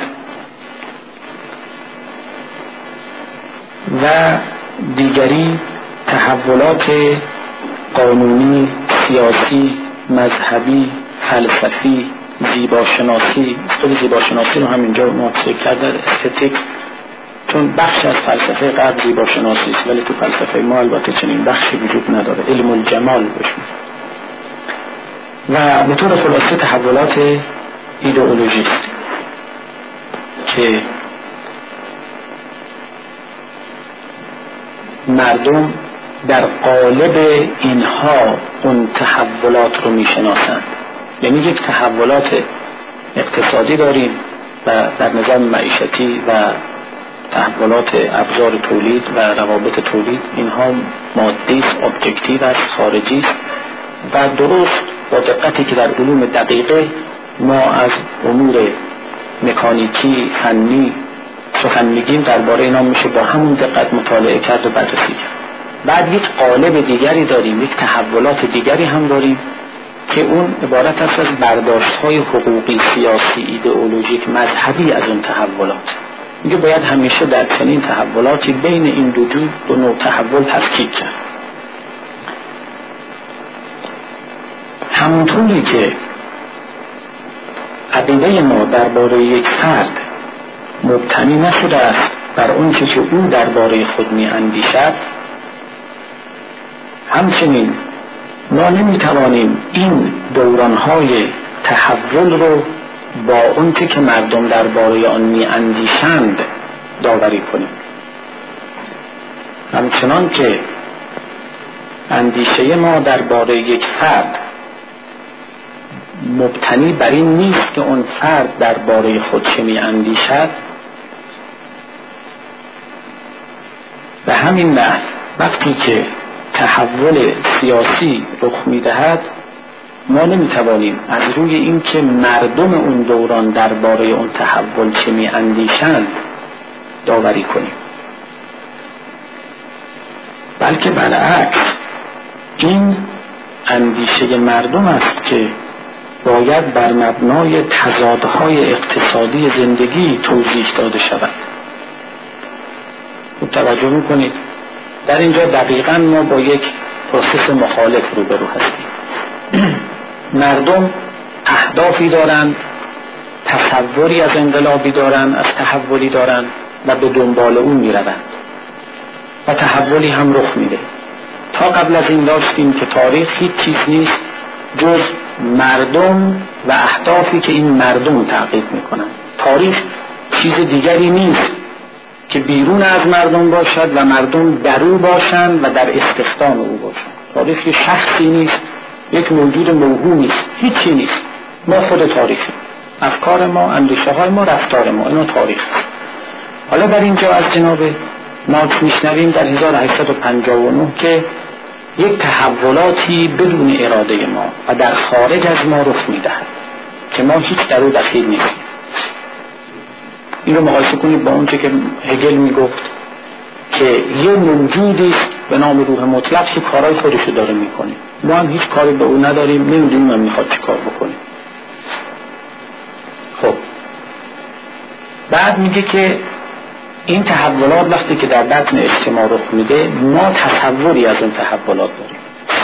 و دیگری تحولات قانونی، سیاسی، مذهبی، فلسفی، زیباشناسی. خود زیباشناسی رو هم اینجا محاسبه کرده استتیک، چون بخش از فلسفه غرب زیباشناسی است ولی تو فلسفه ما البته چنین بخشی وجود نداره، علم الجمال بشون. و به طور خلاصه تحولات ایدئولوژی است که مردم در قالب اینها اون تحولات رو میشناسند. یعنی یک تحولات اقتصادی داریم و در نظام معیشتی و تحولات ابزار تولید و روابط تولید، اینها مادی است، ابجکتیو است، خارجی است و درست با دقتی که در علوم دقیقه ما از امور مکانیکی، فنی سخن میگیم درباره اینا میشه با همون دقت مطالعه کرد و بررسی کرد. بعد یک قالب دیگری داریم، یک تحولات دیگری هم داریم که اون عبارت است از برداشت‌های حقوقی، سیاسی، ایدئولوژیک، مذهبی از اون تحولات. میگه باید همیشه در چنین تحولاتی بین این دو جو دو نوع تحول تفکیک کرد. همونطوری که عقیده ما درباره یک فرد مبتنی نشده است بر اون چه که او درباره خود می اندیشد، همچنین ما نمیتوانیم این دورانهای تحول رو با اون چه که مردم درباره آن می اندیشند داوری کنیم. همچنان که اندیشه ما درباره یک فرد مبتنی بر این نیست که اون فرد درباره خود چه می اندیشد، به همین نحو وقتی که تحول سیاسی رخ می دهد ما نمی توانیم از روی این که مردم اون دوران درباره اون تحول چه می اندیشند داوری کنیم، بلکه بالعکس این اندیشه مردم است که باید بر مبنای تضادهای اقتصادی زندگی توضیح داده شود. خوب توجه میکنید در اینجا دقیقاً ما با یک پروسس مخالف روبرو هستیم. مردم اهدافی دارند، تصوری از انقلابی دارند، از تحولی دارند و به دنبال اون میروند و تحولی هم رخ میده. تا قبل از این داشتیم که تاریخ هیچ چیز نیست جز مردم و اهدافی که این مردم تعقیب میکنن. تاریخ چیز دیگری نیست که بیرون از مردم باشد و مردم در او باشند و در استخدام او باشند. تاریخ یک شخصی نیست، یک موجود موهومی است، هیچی نیست. ما خود تاریخیم، افکار ما، اندیشه های ما، رفتار ما، اینا تاریخ است. حالا در اینجا از جناب مارکس میشنویم در هزار و هشتصد و پنجاه و نه که یک تحولاتی بدون اراده ما و در خارج از ما رخ میدهد که ما هیچ در او دخیل نیستیم. این رو مقایسه کنید با اون چه که هگل میگفت که یه موجودی است به نام روح مطلق که کارهای خودشو داره میکنه، ما هم هیچ کاری به او نداریم، نمیدونیم هم میخواد چی کار بکنیم. خب بعد میگه که این تحولات وقتی که در بطن اجتماع رخ میده ما تصوری از اون تحولات داریم،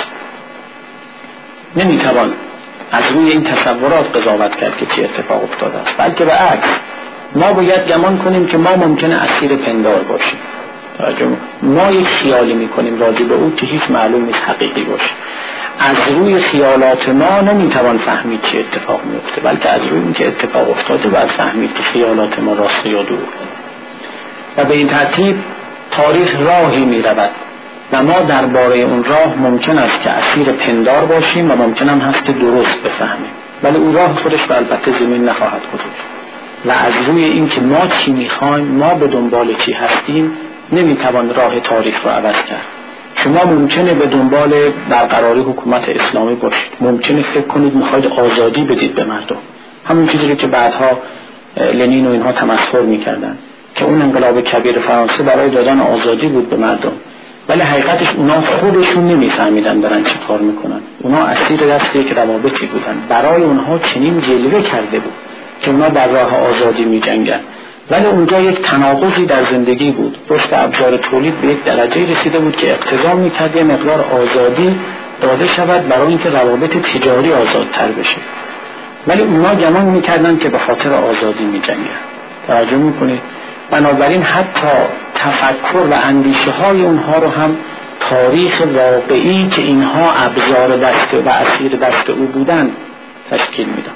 نمیتوان از روی این تصورات قضاوت کرد که چی اتفاق افتاده است، بلکه به عکس ما باید گمان کنیم که ما ممکنه اسیر پندار باشیم. ما یک خیالی میکنیم راجع به او که هیچ معلوم نیست حقیقی باشه. از روی خیالات ما نمیتوان فهمید چه اتفاق میفته، بلکه از روی این که اتفاق افتاده باید فهمید که خیالات ما راست یا دروغ. و به این ترتیب تاریخ راهی میرود و ما درباره اون راه ممکن است که اسیر پندار باشیم و ممکن هم هست که درست بفهمیم، ولی اون راه خودش به البته زمین نخواهد گذاشت. و از روی این که ما چی میخوایم، ما به دنبال چی هستیم، نمیتوان راه تاریخ رو عوض کرد. شما ممکنه به دنبال برقراری حکومت اسلامی باشید، ممکنه فکر کنید میخواید آزادی بدید به مردم، همون چیزی که بعدها لنین و اینها تمسخر میکردن که اون انقلاب کبیر فرانسه برای دادن آزادی بود به مردم، ولی حقیقتش اونا خودشون نمیفهمیدن دارن چی کار میکنن. اونا اسیر دست یک روابطی بودن، برای اونها چنین جلوه کرده بود که اونا در راه آزادی میجنگن، ولی اونجا یک تناقضی در زندگی بود. رشد ابزار تولید به یک درجه رسیده بود که اقتضا میکرد یه مقدار آزادی داده شود برای اینکه روابط تجاری آزادتر بشه، ولی اونا گمان میکردن که به خاطر آزادی میجنگن. توجه میکنید؟ بنابراین حتی تفکر و اندیشه های اونها رو هم تاریخ واقعی که اینها ابزار دست و اسیر دست او بودن تشکیل میدن.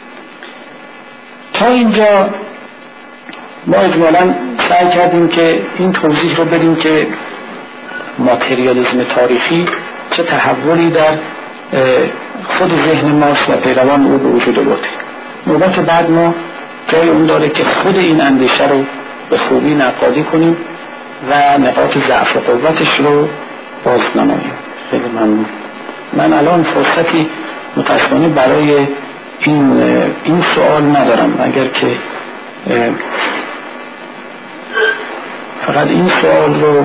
تا اینجا ما اجمالاً سعی کردیم که این توضیح رو بدیم که ماتریالیسم تاریخی چه تحولی در خود ذهن ماست و پیروان او به وجود آورده. نوبت بعد ما جای اون داره که خود این اندیشه رو به خوبی نقادی کنیم و نقاط ضعف و قوتش رو باز نماییم. خیلی ممنون. من الان فرصتی متاسفانه برای این این سوال ندارم، اگر که فقط این سوال رو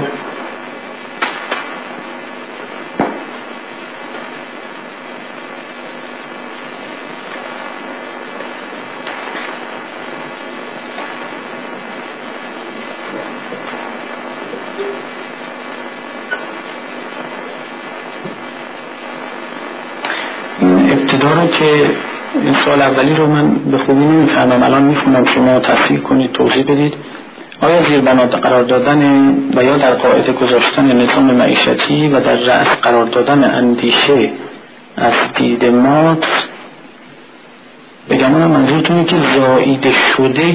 این ابتدا رو که این سوال اولی رو من به خوبی نمیفهمم، الان میخونم شما تصحیح کنید، توضیح بدید. آیا زیربنا قرار دادن و یا در قاعده گذاشتن نظام معیشتی و در رأس قرار دادن اندیشه از دید مارکس، بگم منظورتونه که زائیده شده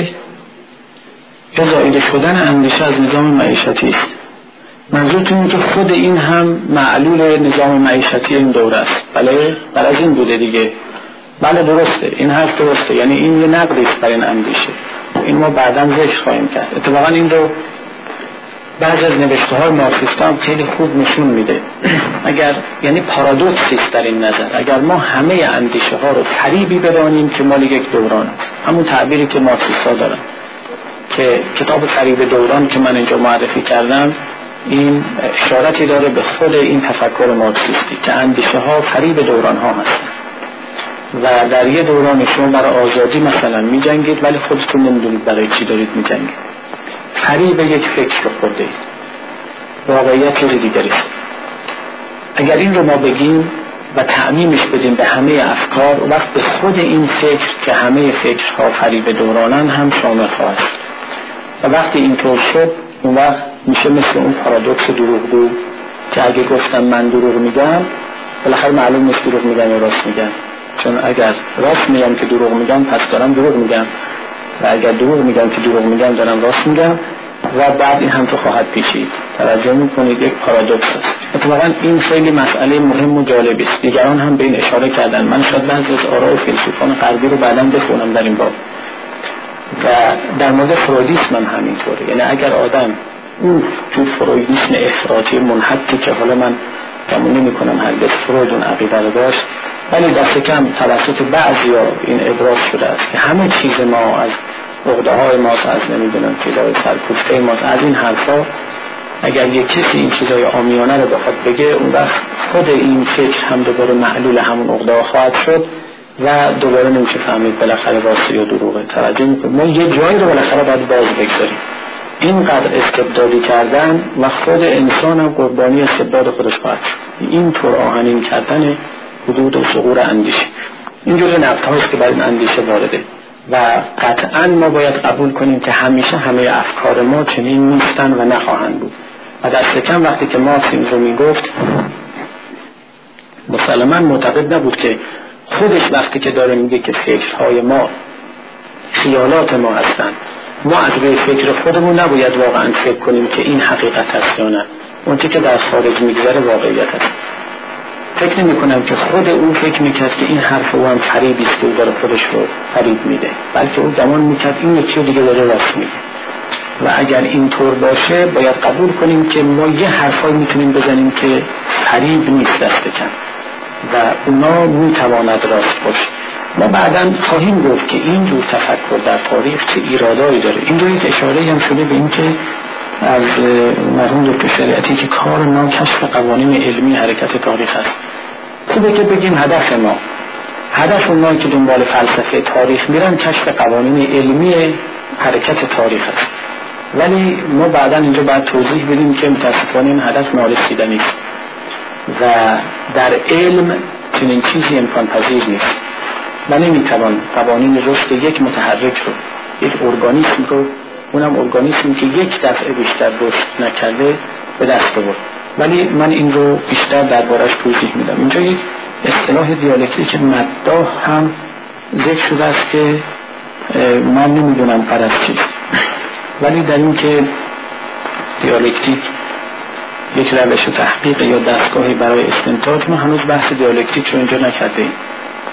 یا زائیده شدن اندیشه از نظام معیشتی است؟ منظورتونه که خود این هم معلول نظام معیشتی این دوره است؟ بله، بله از این بوده دیگه. بله درسته، این حرف درسته، یعنی این یه نقدی است بر این اندیشه. این ما بعداً ذکر خواهیم کرد. اتفاقاً این رو بعضی از نوشته های مارکسیست هم خیلی خوب نشون میده. اگر یعنی پارادوکسی است در این نظر، اگر ما همه اندیشه ها رو فریبی بدانیم که مال یک دوران است، همون تعبیری که مارکسیست ها دارن که کتاب فریب دوران که من اینجا معرفی کردم، این اشارتی داره به خود این تفکر مارکسیستی که اندیشه ها فریب دوران ها هستن و در یه دوران شما برای آزادی مثلا می جنگید ولی خودتون نمیدونید برای چی دارید می جنگید. فریب یک فکر رو خورده اید، واقعیت چیز دیگری است. اگر این رو ما بگیم و تعمیمش بدیم به همه افکار، وقت به خود این فکر که همه فکرها فریب دورانن هم شامل خواهد. و وقتی اینطور شد اون وقت میشه مثل اون پارادوکس دروغگو که اگه گفتم من دروغ میگم بالاخره معلوم نیست دروغ میگم یا راست میگم، چون اگر راست میگم که دروغ میگم پس دارم دروغ میگم و اگر دروغ میگم که دروغ میگم دارم راست میگم و بعد این هم تو خواهد پیچید. توجه میکنید یک پارادوکس است. اتفاقا این خیلی مسئله مهم و جالبی است. دیگران هم به این اشاره کردن. من شاید بعضی از آراء فیلسوفان غربی رو بعداً بخونم در این باب. و در مورد فرویدیسم هم همینطوره. یعنی اگر آدم اون جور فرویدیسم افراطی منحطی که حالا من گمان نمی‌کنم هرگز فروید اون عقیده رو داشت، ولی دست کم توسط بعضیا این ابراز شده است که همه چیز ما از عقده‌های ما از نمیدونم چیزای سرکوفته ما از این حرفا، اگر یک کسی این چیزای عامیانه رو بخواد بگه اون وقت خود این فکر هم دوباره معلول همون عقده خواهد شد و دوباره نمیشه فهمید بالاخره راستی یا دروغه. توجه میکنید ما یه جایی رو بالاخره باید باز بگذاریم. اینقدر استبدادی کردن و خود انسان هم قربانی استبداد خودش خواهد شد. این طور آهنین کردن حدود و ثغور اندیشه اینجوری نقطه‌هاست که برای این اندیشه وارده و قطعا ما باید قبول کنیم که همیشه همه افکار ما چنین نیستن و نخواهند بود و دست کم وقتی که مارکس این رو میگفت مسلماً معتقد نبود که خودش وقتی که داره میگه که فکرهای ما خیالات ما هستن، ما از روی فکر خودمون نباید واقعا فکر کنیم که این حقیقت هست یا نه. اون چیزی که در خارج میگذره واقعیت هست. فکر نمی کنم که خود اون فکر میکرد که این حرف او هم فریبی است که او داره خودش رو فریب میده، بلکه او گمان میکرد این یکی دیگه داره راست میگه. و اگر اینطور باشه باید قبول کنیم که ما یه حرفایی میتونیم بزنیم که فریب نیست دست کم و اونا میتواند راست باشه. ما بعداً خواهیم گفت که این جور تفکر در تاریخ چه ایرادایی داره. این رو یک اشاره هم شده به این که از مرحوم دکتر شریعتی که کار ما کشف قوانین علمی حرکت تاریخ است. خوبه که بگیم هدف ما هدف اونایی که دنبال فلسفه تاریخ میرن کشف قوانین علمی حرکت تاریخ است، ولی ما بعداً اینجا باید توضیح بدیم که متاسفانه این هدف نارسیدنی است و در علم چنین چیزی امکان پذیر نیست. من نمیتوان قوانین رشد یک متحرک رو، یک ارگانیسم رو، اونم ارگانیسمی که یک دفعه بیشتر رشد نکرده به دست ببرد. ولی من این رو بیشتر دربارش توضیح میدم. اینجا یک اصطلاح دیالکتیک مداح هم ذکر شده است که من نمیدونم پرست چیست، ولی در این که دیالکتیک یک روش تحقیق یا دستگاهی برای استنتاج، ما هنوز بحث دیالکتیک رو اینجا نکرده ایم.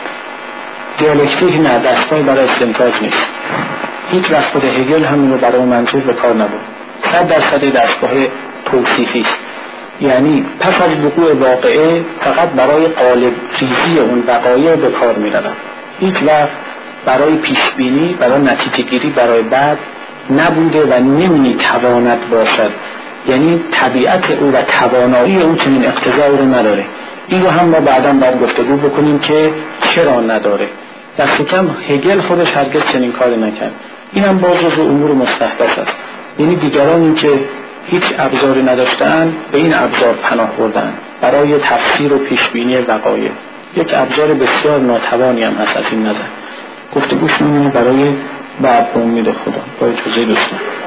دیالکتیک نه دستگاهی برای استنتاج نیست. هیچ وقت خود هگل همین رو برای منظور به کار نبود. صد درصد دستگاه توصیفی است، یعنی پس از وقوع واقعه فقط برای قالب ریزی اون وقایع به کار می روند. هیچ وقت برای پیشبینی، برای نتیجه گیری برای بعد نبوده و نمی تواند باشد. یعنی طبیعت او و توانایی او چنین اقتضایی رو نداره. این رو هم ما بعداً باید گفتگو بکنیم که چرا نداره. دست کم هگل خودش هرگز چنین کاری نکرد. این هم باز جزو امور مستحدث است. یعنی دیگرانی که هیچ ابزاری نداشتن به این ابزار پناه بردن برای تفسیر و پیشبینی وقایع. یک ابزار بسیار ناتوانی هم هست از این نظر. گفتگوش میمونه برای بعد به امید خدا. با اجازه دوستان.